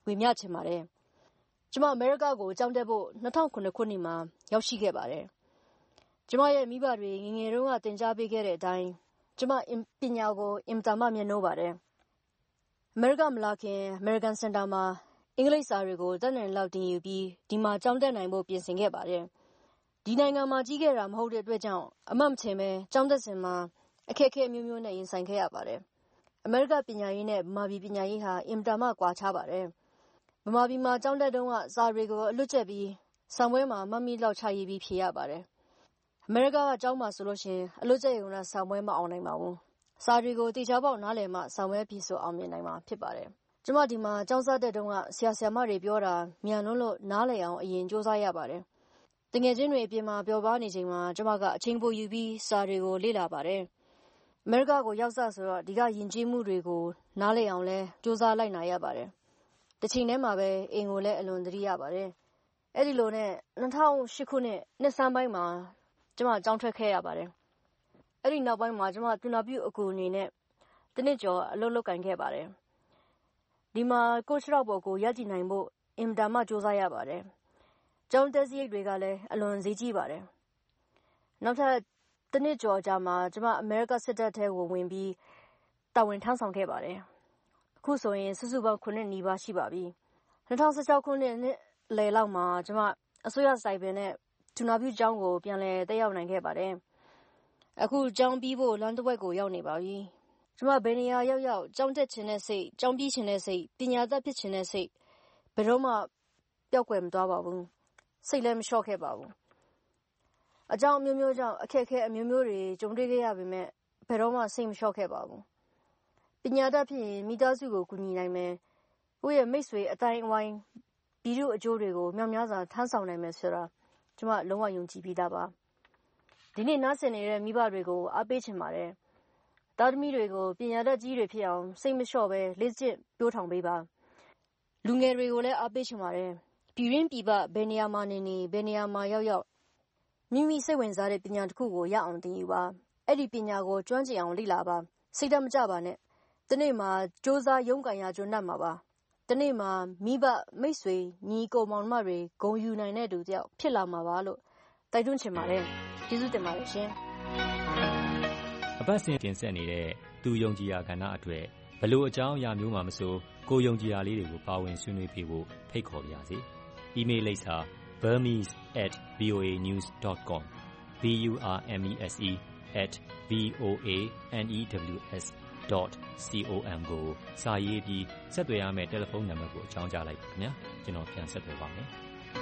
ဝေမျှချင်ပါတယ်။ကျွန်မအမေရိကကိုကျောင်းတက်ဖို့၂၀၀၇ခုနှစ်မှာရောက်ရှိခဲ့ပါတယ်။ကျွန်မရဲ့မိဘတွေငယ်ငယ်တုန်းကသင်ကြားပေးခဲ့တဲ့အတိုင်းကျွန်မပညာကိုအင်မတန်မှမြတ်နိုးပါတယ်။အမေရိကမလာခင်အမေရိကန်စင်တာမှာအင်္ဂလိပ်စာတွေကိုတတ်နိုင်လောက်တင်ယူပြီးဒီမှာကျောင်းတက်နိုင်ဖို့ပြင်ဆင်ခဲ့ပါတယ်။ဒီနိုင်ငံမှာကြီးခဲ့တာမဟုတ်တဲ့အတွက်ကြောင့်အမှတ်မထင်ပဲကျောင်းတက်စဉ်မှာအခက်အခဲအမျိုးမျိုးနဲ့ရင်ဆိုင်ခဲ့ရပါတယ်။အမေရိကပညာရေးနဲ့ဗမာပြည်ပညာရေးဟာအင်မတန်မှကွာခြားပါတယ်။ဗမာပြည်မှာကျောင်းတက်တုန်းကစာတွေကိုအလွတ်ကျက်ပြီးစာပွဲမှာမမီလောက်ချရေးပြီးဖြေရပါတယ်။အမေရိကကကျောင်းမှာဆိုလို့ရှိရင်အလွတ်ကျက်ရုံနဲ့စာပွဲမအောင်နိုင်ပါဘူး။စာတွေကိုတေချာပေါက်နားလည်မှစာပွဲဖြေဆိုအောင်မြင်နိုင်မှာဖြစ်ပါတယ်။ကျွန်မဒီမှာကျောင်းစားတဲ့တုန်းကဆရာဆရာမတွေပြောတာမြန်လွန်းလို့နားလည်အောင်အရင်စူးစမ်းရပါတယ်။တငယ်ချင်းတွေအပြင်မှာပျော်ပါနေချိန်မှာကျွန်မကအချိန်ပိုယူပြီးစာတွေကိုလေ့လာပါတယ်။အမေရိကကိုရောက်စဆိုတော့ဒီကယဉ်ကျေးမှုတွေကိုနားလည်အောင်လဲစူးစမ်းလိုက်နာရပါတယ်။တစ်ချိန်တည်းမှာပဲအိမ်ကိုလည်းအလွန်သတိရပါတယ်။အဲ့ဒီလိုနဲ့၂၀၀၈ခုနှစ်နှစ်ဆန်းပိုင်းမှာကျွန်မကျောင်းထွက်ခဲ့ရပါတယ်။အဲ့ဒီနောက်ပိုင်းမှာကျွန်မသူနာပြုအကူအနေနဲ့တနစ်ကျော်အလုပ်လုပ်ကင်ခဲ့ပါတယ်။ဒီမှာကိုချရောက်ပေါ်ကိုရည်ကြည်နိုင်ဖို့အင်မတန်မှစူးစမ်းရပါတယ်။ကျောင်းတက်စရိတ်တွေကလည်းအလွန်ဈေးကြီးပါတယ်။နောက်ထပ်တနစ်ကျော်ကြာမှာကျွန်မအမေရိကစစ်တပ်ထဲကိုဝင်ပြီးတာဝန်ထမ်းဆောင်ခဲ့ပါတယ်။အခုဆိုရင်စုစုပေါင်းခုနှစ်နီးပါးရှိပါပြီ။၂၀၁၆ခုနှစ်နှစ်လယ်လောက်မှာကျွန်မအစိုးရစိုက်ပင်နဲ့သူနာပြုကျောင်းကိုပြန်လည်တက်ရောက်နိုင်ခဲ့ပါတယ်။အခုကျောင်းပြီးဖို့လမ်းတစ်ဝက်ကိုရောက်နေပါပြီ။ကျွန်မဘယ်နေရာရောက်ရောက်ကျောင်းတက်ခြင်းနဲ့စိတ်ကျောင်းပြီးခြင်းနဲ့စိတ်ပညာတတ်ဖြစ်ခြင်းနဲ့စိတ်ဘယ်တော့မှပျောက်ကွယ်မသွားပါဘူး။စိတ်လည်းမလျှော့ခဲ့ပါဘူး။အကြောင်းအမျိုးမျိုးကြောင့်အခက်အခဲအမျိုးမျိုးတွေကြုံတွေ့ခဲ့ရပေမဲ့ဘယ်တော့မှစိတ်မလျှော့ခဲ့ပါဘူး။ပညာတတ်ဖြစ်ရင်မိသားစုကိုကူညီနိုင်မယ်။ကိုယ့်ရဲ့မိတ်ဆွေအတိုင်းအဝိုင်းပြည်သူအကျိုးတွေကိုမြောက်များစွာထမ်းဆောင်နိုင်မယ်ဆိုတာကျွန်မလုံးဝယုံကြည်ပြီးသားပါ။ဒီနေ့နားဆင်နေတဲ့မိဘတွေကိုအားပေးချင်ပါတယ်။သားသမီးတွေကိုပညာတတ်ကြီးတွေဖြစ်အောင်စိတ်မလျှော့ပဲလေ့ကျင့်ပြိုးထောင်ပေးပါ။လူငယ်တွေကိုလည်းအားပေးချင်ပါတယ်။ပြည်ရင်းပြည်ပဘယ်နေရာမှာနေနေဘယ်နေရာမှာရောက်ရောက်မိမိစိတ်ဝင်စားတဲ့ပညာတစ်ခုကိုရအောင်သင်ယူပါ။အဲ့ဒီပညာကိုကျွမ်းကျင်အောင်လေ့လာပါ။စိတ်ဓာတ်မကျပါနဲ့။ဒီနေ့မှာစူးစမ်းရုန်းကန်ရကြွတ်မှာပါ။ဒီနေ့မှာမိဘမိတ်ဆွေညီကိုမောင်မတွေဂုဏ်ယူနိုင်တဲ့သူတယောက်ဖြစ်လာမှာပါလို့တိုက်တွန်းချင်ပါတယ်။ကျေးဇူးတင်ပါတယ်ရှင်။အပတ်စဉ်တင်ဆက်နေတဲ့သူယုံကြည်ရာကဏ္ဍအတွက်ဘလို့အကြောင်းအရာမျိုးမှမဆိုကိုယုံကြည်ရာလေးတွေကိုပါဝင်ဆွေးနွေးပေးဖို့ဖိတ်ခေါ်ပါရစေ။ email လိပ်စာ burmese at voa news dot com b u r m e s e at v o a n e w s dot com ကိုစာရေးပြီးဆက်သွယ်ရမယ့်တယ်လီဖုန်းနံပါတ်ကိုအကြောင်းကြားလိုက်ပါခင်ဗျာကျွန်တော်ပြန်ဆက်သွယ်ပါမယ်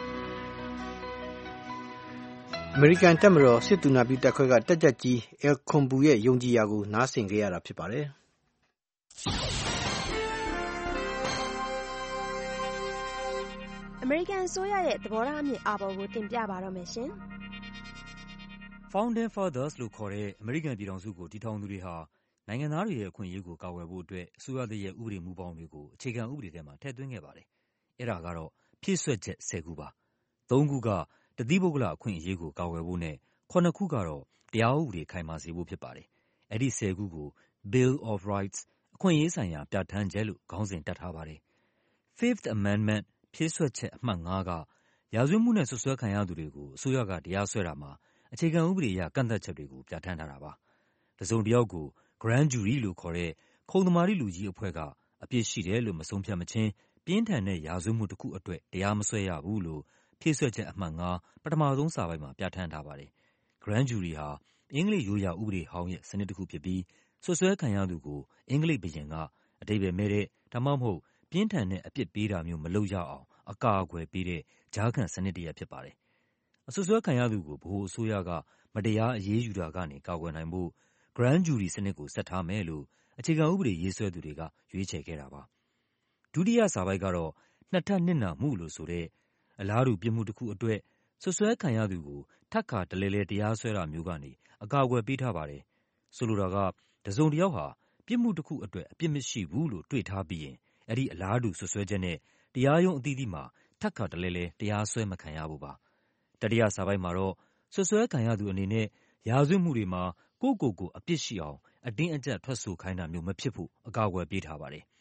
အမေရိကန်တပ်မတော်စစ်သူနာပြုတပ်ခွဲကတပ်ကြပ်ကြီးအယ်ခွန်ဘူရဲ့ယုံကြည်ရာကိုနားဆင်ကြရတာဖြစ်ပါတယ်အမေရိကန်အစိုးရရဲ့သဘောထားအမြင်အာဘော်ကိုတင်ပြပါတော့မယ်ရှင် Founding Fathers လို့ခေါ်တဲ့အမေရိကန်ပြည်ထောင်စုကိုတည်ထောင်သူတွေဟာနိုင်ငံသားတွေရဲ့အခွင့်အရေးကိုကာကွယ်ဖို့အတွက်အစိုးရသစ်ရဲ့ဥပဒေမူဘောင်တွေကိုအခြေခံဥပဒေထဲမှာထည့်သွင်းခဲ့ပါတယ်။အဲ့ဒါကတော့ဖြည့်စွက်ချက်ဆယ်ခုပါ။သုံးခုကတသီးပုဂ္ဂလအခွင့်အရေးကိုကာကွယ်ဖို့နဲ့ခုနှစ်ခုကတော့တရားဥပဒေခိုင်မာစေဖို့ဖြစ်ပါတယ်။အဲ့ဒီဆယ်ခုကို Bill of Rights အခွင့်အရေးဆိုင်ရာပြဋ္ဌာန်းချက်လို့ခေါင်းစဉ်တပ်ထားပါတယ်။ Fifth Amendment ဖြည့်စွက်ချက်အမှတ်ငါးကရာဇဝတ်မှုနဲ့ဆွဆွဲခံရသူတွေကိုအစိုးရကတရားစွဲတာမှာအခြေခံဥပဒေအရကန့်သတ်ချက်တွေကိုပြဋ္ဌာန်းထားတာပါ။တစုံတစ်ယောက်ကို Grand Jury လို့ခေါ်တဲ့ခုံသမာဓိလူကြီးအဖွဲ့ကအပြစ်ရှိတယ်လို့မဆုံးဖြတ်မချင်းပြင်းထန်တဲ့ရာဇဝတ်မှုတစ်ခုအတွက်တရားမစွဲရဘူးလို့ဖြည့်စွက်ချက်အမှတ်ငါးပထမဆုံးစာပိုဒ်မှာပြဋ္ဌာန်းထားပါတယ်။ Grand Jury ဟာအင်္ဂလိပ်ရိုးရာဥပဒေဟောင်းရဲ့စနစ်တစ်ခုဖြစ်ပြီးဆွဆွဲခံရသူကိုအင်္ဂလိပ်ဘုရင်ကအဓိပ္ပာယ်မဲ့တဲ့ဒါမှမဟုတ်ပြင်းထန်တဲ့အပြစ်ပေးတာမျိုးမလုပ်ရအောင်အကာအကွယ်ပေးတဲ့ကြားခံစနစ်တစ်ရပ်ဖြစ်ပါတယ်။အဆွဆွဲခံရသူကိုဗဟိုအစိုးရကမတရားအရေးယူတာကနေကာကွယ်နိုင်ဖို့ Grand Jury စနစ်ကိုဆက်ထားမယ်လို့အခြေခံဥပဒေရေးဆွဲသူတွေကရွေးချယ်ခဲ့တာပါ။ဒုတိယစာပိုဒ်ကတော့နှစ်ထပ်နစ်နာမှုလို့ဆိုတဲ့အလားတူပြစ်မှုတစ်ခုအတွက်ဆွဆွဲခံရသူကိုထပ်ခါတလဲလဲတရားစွဲတာမျိုးကနေအကာအကွယ်ပေးထားပါတယ်။ဆိုလိုတာကတစုံတစ်ယောက်ဟာပြစ်မှုတစ်ခုအတွက်အပြစ်မရှိဘူးလို့တွေ့ထားပြီးရင်အဲ့ဒီအလားတူဆွဆွဲချက်နဲ့တရားရုံးအသီးသီးမှာထပ်ခါတလဲလဲတရားစွဲမခံရဘူးပါ။တတိယစာပိုဒ်မှာတော့ဆွဆွဲခံရသူအနေနဲ့ရာဇဝတ်မှုတွေမှာကိုယ့်ကိုယ်ကိုအပြစ်ရှိအောင်အတင်းအကျပ်ထွက်ဆိုခိုင်းတာမျိုးမဖြစ်ဖို့အကာအကွယ်ပေးထားပါတယ်။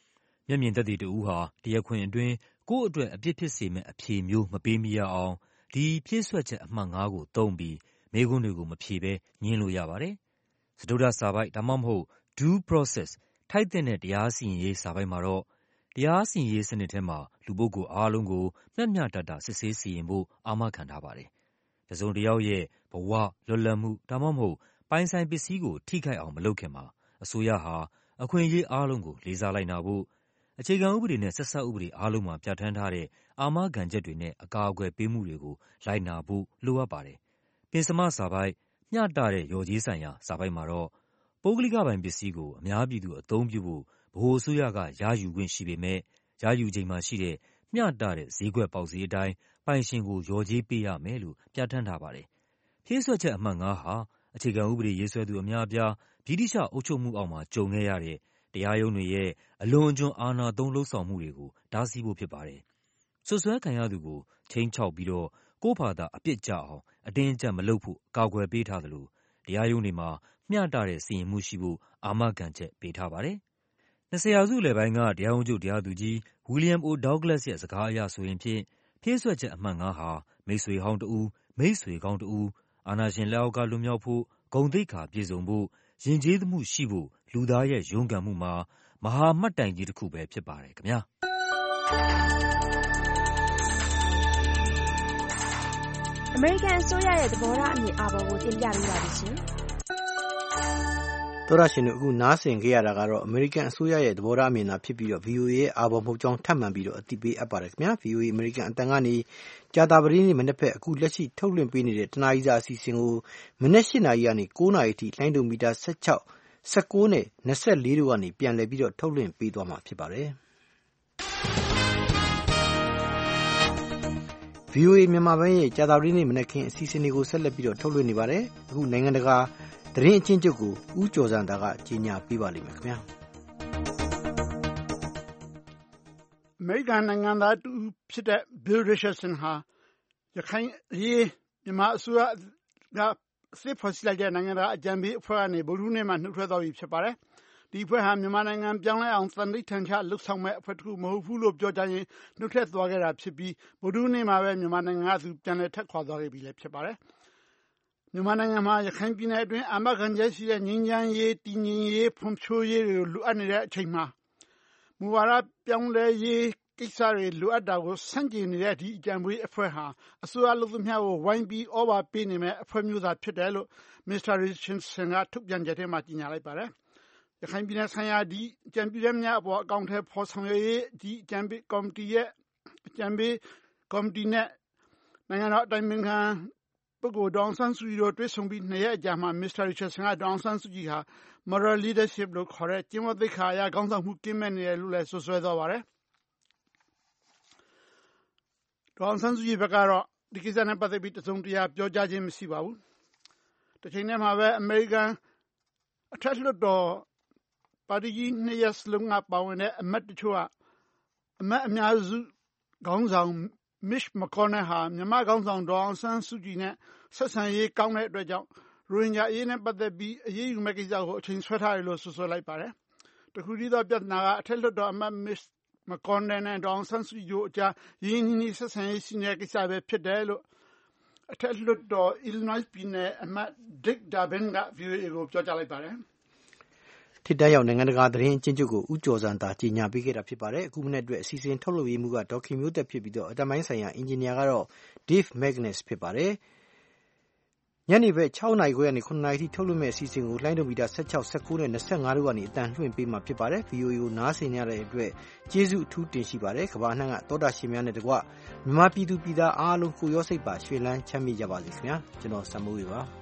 မျက်မြင်သက်သေတဦးဟာတရားခွင်အတွင်းကိုယ့်အတွက်အပြစ်ဖြစ်စေမယ့်အဖြေမျိုးမပေးမိရအောင်ဒီဖြည့်စွက်ချက်အမှတ်ငါးကိုသုံးပြီးမေးခွန်းတွေကိုမဖြေဘဲငြင်းလို့ရပါတယ်။စတုတ္ထစာပိုက်ဒါမှမဟုတ် due process ထိုက်သင့်တဲ့တရားစီရင်ရေးစာပိုက်မှာတော့တရားစီရင်ရေးစနစ်ထဲမှာလူပုဂ္ဂိုလ်အားလုံးကိုမျှမျှတတစစ်ဆေးစီရင်ဖို့အာမခံထားပါတယ်။တစုံတစ်ယောက်ရဲ့ဘဝလွတ်လပ်မှုဒါမှမဟုတ်ပိုင်ဆိုင်ပစ္စည်းကိုထိခိုက်အောင်မလုပ်ခင်မှာအစိုးရဟာအခွင့်အရေးအားလုံးကိုလေးစားလိုက်နာဖို့အခြေခံဥပဒေနဲ့ဆက်စပ်ဥပဒေအားလုံးမှာပြဋ္ဌာန်းထားတဲ့အာမခံချက်တွေနဲ့အကာအကွယ်ပေးမှုတွေကိုလိုက်နာဖို့လိုအပ်ပါတယ်။ပင်စမစာပိုက်မျှတတဲ့လျော်ကြေးဆိုင်ရာစာပိုက်မှာတော့ပုဂ္ဂလိကပိုင်ပစ္စည်းကိုအများပြည်သူအသုံးပြုဖို့ဗဟိုအစိုးရကရယူခွင့်ရှိပေမဲ့ရယူချိန်မှာရှိတဲ့မျှတတဲ့ဈေးကွက်ပေါက်ဈေးအတိုင်းပိုင်ရှင်ကိုလျော်ကြေးပေးရမယ်လို့ပြဋ္ဌာန်းထားပါတယ်။ဖြည့်စွက်ချက်အမှတ်ငါးဟာအခြေခံဥပဒေရေးဆွဲသူအများအပြားဗြိတိရှအုပ်ချုပ်မှုအောက်မှာကြုံခဲ့ရတဲ့တရားရုံးတွေရဲ့အလွန်အကျွံအာဏာသုံးလုပ်ဆောင်မှုတွေကိုတားဆီးဖို့ဖြစ်ပါတယ်။စွပ်စွဲခံရသူကိုခြိမ်းခြောက်ပြီးတော့ကိုယ့်ဘာသာအပြစ်ကျအောင်အတင်းအကျပ်မလုပ်ဖို့ကာကွယ်ပေးထားသလိုတရားရုံးတွေမှာမျှတတဲ့စီရင်မှုရှိဖို့အာမခံချက်ပေးထားပါတယ်။နှစ်ဆယ်ရာစုလယ်ပိုင်းကတရားရုံးချုပ်တရားသူကြီး William O. Douglas ရဲ့စကားအရဆိုရင်ဖြင့်ဖြည့်စွက်ချက်အမှတ်ငါးဟာမိတ်ဆွေဟောင်းတဦးမိတ်ဆွေကောင်းတဦးအာဏာရှင်လက်အောက်ကလွတ်မြောက်ဖို့ဂုဏ်သိက္ခာပြည့်စုံဖို့ယဉ်ကျေးမှုရှိဖို့လူသားရဲ့ရုန်းကန်မှုမှာမဟာမှတ်တိုင်ကြီးတစ်ခုပဲဖြစ်ပါတယ်ခင်ဗျာအမေရိကန်အစိုးရရဲ့သဘောထားအမြင်အာဘော်ကိုတင်ပြပေးပါမယ်ရှင်။သောရရှင်တို့အခုနားဆင်ကြရတာကတော့အမေရိကန်အစိုးရရဲ့သဘောထားအမြင်သာဖြစ်ပြီးတော့ ဗီအိုအေ ရဲ့အာဘော်မဟုတ်ကြောင်းထပ်မံပြီးတော့အသိပေးအပ်ပါတယ်ခင်ဗျာ။ ဗီအိုအေ အမေရိကန်အသံကနေကြာသပတေးနေ့မနက်ဖြန်အခုလက်ရှိထုတ်လွှင့်ပေးနေတဲ့တနာရီစာအစီအစဉ်ကိုမနက်၈နာရီကနေ၉နာရီအထိလိုင်းဒိုမီတာ၁၆ ၁၉နဲ့၂၄တို့ကနေပြန်လည်ပြီးတော့ထုတ်လွှင့်ပေးသွားမှာဖြစ်ပါတယ်။ ဗီအိုအေမြန်မာပိုင်းရဲ့ကြာသပတေးနေ့မနက်ခင်းအစီအစဉ်တွေကိုဆက်လက်ပြီးတော့ထုတ်လွှင့်နေပါတယ်။အခုနိုင်ငံတကာသတင်းအချင်းချုပ်ကိုဦးကျော်စံသာကကြီးညာပေးပါလိမ့်မယ်ခင်ဗျာ။အမေရိကန်နိုင်ငံသားတူဖြစ်တဲ့ Bill Richardson ဟာရခိုင်အရေးမြန်မာအစိုးရကအသစ်ဖွဲ့စည်းလိုက်တဲ့နိုင်ငံတကာအကြံပေးအဖွဲ့ကနေဗုဒ္ဓဟူးနေ့မှာနှုတ်ထွက်သွားပြီဖြစ်ပါတယ်။ဒီအဖွဲ့ဟာမြန်မာနိုင်ငံပြောင်းလဲအောင်သန္နိဋ္ဌာန်ချလှုပ်ဆောင်မဲ့အဖွဲ့တစ်ခုမဟုတ်ဘူးလို့ပြောကြရင်နှုတ်ထွက်သွားခဲ့တာဖြစ်ပြီးဗုဒ္ဓဟူးနေ့မှာပဲမြန်မာနိုင်ငံကသူပြန်လည်ထွက်ခွာသွားခဲ့ပြီလည်းဖြစ်ပါတယ်။မြန်မာနိုင်ငံမှာရခိုင်ပြည်နယ်အတွင်းအာမခံချက်ရှိတဲ့ငြိမ်းချမ်းရေးတည်ငြိမ်ရေးဖွံ့ဖြိုးရေးတွေကိုလိုအပ်နေတဲ့အချိန်မှာမူဝါဒပြောင်းလဲရေးကိစ္စတွေလိုအပ်တာကိုဆန့်ကျင်နေတဲ့ဒီအကြံပေးအဖွဲ့ဟာအစိုးရလုပ်သမျှကိုဝိုင်းပြီးဩဘာပေးနေမဲ့အဖွဲ့မျိုးသာဖြစ်တယ်လို့မစ္စတာ Richardson ကထုတ်ပြန်ချက်ထဲမှာကြေညာလိုက်ပါတယ်။ရခိုင်ပြည်နယ်ဆိုင်ရာဒီအကြံပြုချက်များအပေါ်အကောင့်ထဲပေါ်ဆောင်ရွက်ရေးဒီအကြံပေးကော်မတီရဲ့အကြံပေးကော်မတီနဲ့နိုင်ငံတော်အတိုင်ပင်ခံပုဂ္ဂိုလ်ဒေါအောင်ဆန်းစုကြည်တို့တွေ့ဆုံပြီးနှစ်ရက်အကြာမှာမစ္စတာ Richardson ကဒေါအောင်ဆန်းစုကြည်ဟာ moral leadership လို့ခေါ်တဲ့ကျင့်ဝတ်သိက္ခာအရခေါင်းဆောင်မှုကင်းမဲ့နေတယ်လို့လည်းဆွဆွဲသွားပါတယ်။ဒေါအောင်ဆန်းစုကြည်ဘက်ကတော့ဒီကိစ္စနဲ့ပတ်သက်ပြီးတစုံတရာပြောကြားခြင်းမရှိပါဘူး။တစ်ချိန်တည်းမှာပဲအမေရိကန်အထက်လွှတ်တော်ပါတီကြီးနှစ်ရပ်စလုံးကပါဝင်တဲ့အမတ်တချို့ကအမတ်အများစုခေါင်းဆောင်Mitch McConnell ဟာမြန်မာခေါင်းဆောင်ဒေါအောင်ဆန်းစုကြည်နဲ့ဆက်ဆံရေးကောင်းတဲ့အတွက်ကြောင့်ရိုဟင်ဂျာအရေးနဲ့ပတ်သက်ပြီးအရေးယူမဲ့ကိစ္စကိုအချိန်ဆွဲထားတယ်လို့ဆွဆွဲလိုက်ပါတယ်။တခုတည်းသောပြဿနာကအထက်လွှတ်တော်အမတ် Mitch McConnell နဲ့ဒေါအောင်ဆန်းစုကြည်တို့အကြားရင်းနှီးနှီးဆက်ဆံရေးရှိနေတဲ့ကိစ္စပဲဖြစ်တယ်လို့အထက်လွှတ်တော် Illinois ပြည်နယ်အမတ် Dick Durbin က ဗီအိုအေကိုပြောကြားလိုက်ပါတယ်။ထိပ်တန်းရောက်နိုင်ငံတကာသတင်းအချင်းချုပ်ကိုဦးကျော်စံသာကြီးညာပေးခဲ့တာဖြစ်ပါတယ်။အခုမနေ့အတွက်အစီအစဉ်ထုတ်လုပ်ရေးမှုကဒေါက်ခင်မျိုးသက်ဖြစ်ပြီးတော့အတမိုင်းဆိုင်ရာအင်ဂျင်နီယာကတော့ Dave Magnus ဖြစ်ပါတယ်။ညနေဘက်၆နာရီခွဲကနေ၇နာရီထိထုတ်လွှင့်မဲ့အစီအစဉ်ကိုလိုင်းဒိုမီတာ၁၆ ၁၉နဲ့၂၅တို့ကနေအတန်လွှင့်ပေးမှာဖြစ်ပါတယ်။ ဗီအိုအေကိုနားဆင်ရတဲ့အတွက်ကျေးဇူးအထူးတင်ရှိပါတယ်။ကမ္ဘာအနှံ့ကသောတာရှင်များနဲ့တကွမြန်မာပြည်သူပြည်သားအားလုံးကိုရောစိတ်ပါရွှင်လန်းချမ်းမြေ့ကြပါစေခင်ဗျာ။ကျွန်တော်စံမိုးဝေပါ။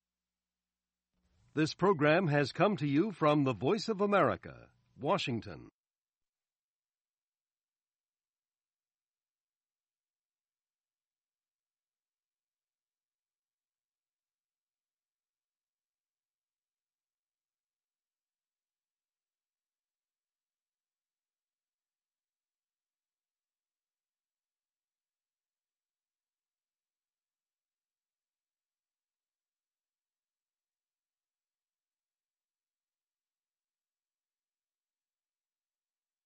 This program has come to you from the Voice of America, Washington.